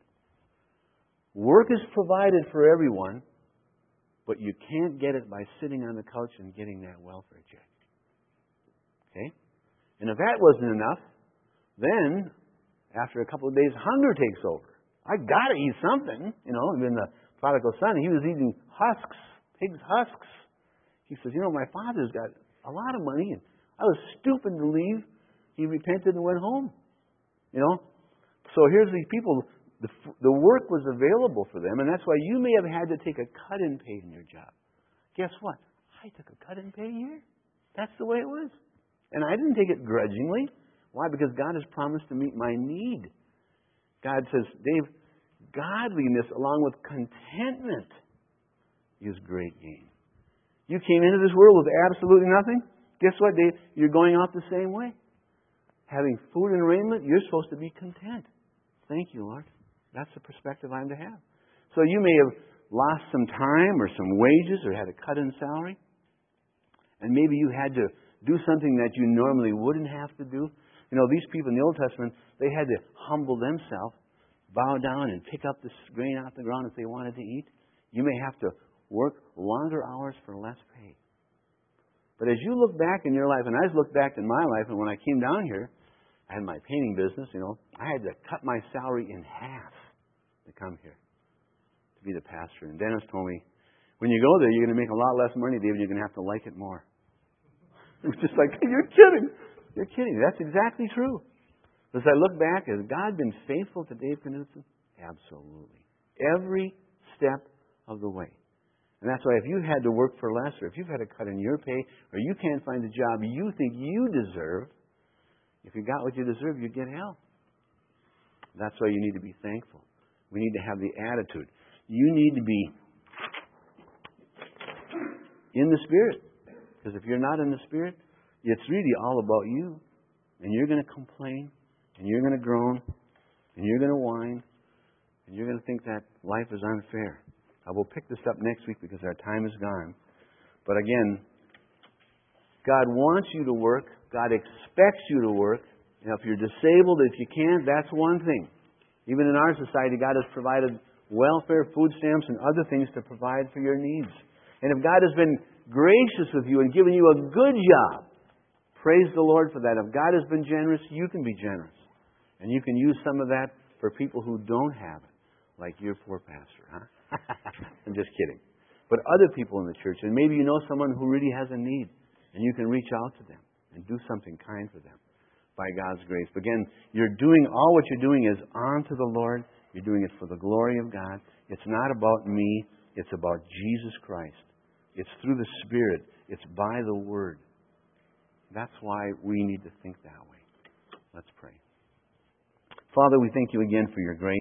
S1: Work is provided for everyone, but you can't get it by sitting on the couch and getting that welfare check. Okay? And if that wasn't enough, then, after a couple of days, hunger takes over. I got to eat something. You know, even the prodigal son, he was eating husks, pig's husks. He says, my father's got a lot of money, and I was stupid to leave. He repented and went home. So here's these people. The work was available for them, and that's why you may have had to take a cut in pay in your job. Guess what? I took a cut in pay here. That's the way it was. And I didn't take it grudgingly. Why? Because God has promised to meet my need. God says, Dave, godliness along with contentment is great gain. You came into this world with absolutely nothing. Guess what, Dave? You're going out the same way. Having food and raiment, you're supposed to be content. Thank you, Lord. That's the perspective I'm to have. So you may have lost some time or some wages or had a cut in salary. And maybe you had to do something that you normally wouldn't have to do. These people in the Old Testament, they had to humble themselves, bow down and pick up this grain off the ground if they wanted to eat. You may have to work longer hours for less pay. But as you look back in your life, and I look back in my life, and when I came down here, I had my painting business, I had to cut my salary in half to come here to be the pastor. And Dennis told me, when you go there, you're going to make a lot less money, David. You're going to have to like it more. It was just like, you're kidding. You're kidding. That's exactly true. As I look back, has God been faithful to Dave Knudsen? Absolutely. Every step of the way. And that's why if you had to work for less, or if you've had a cut in your pay, or you can't find the job you think you deserve, if you got what you deserve, you get hell. That's why you need to be thankful. We need to have the attitude. You need to be in the Spirit. Because if you're not in the Spirit, it's really all about you. And you're going to complain, and you're going to groan, and you're going to whine, and you're going to think that life is unfair. I will pick this up next week because our time is gone. But again, God wants you to work. God expects you to work. If you're disabled, if you can't, that's one thing. Even in our society, God has provided welfare, food stamps, and other things to provide for your needs. And if God has been gracious with you and given you a good job, praise the Lord for that. If God has been generous, you can be generous. And you can use some of that for people who don't have it, like your poor pastor, huh? I'm just kidding. But other people in the church, and maybe you know someone who really has a need, and you can reach out to them and do something kind for them by God's grace. But again, all what you're doing is unto the Lord. You're doing it for the glory of God. It's not about me. It's about Jesus Christ. It's through the Spirit. It's by the Word. That's why we need to think that way. Let's pray. Father, we thank you again for your grace.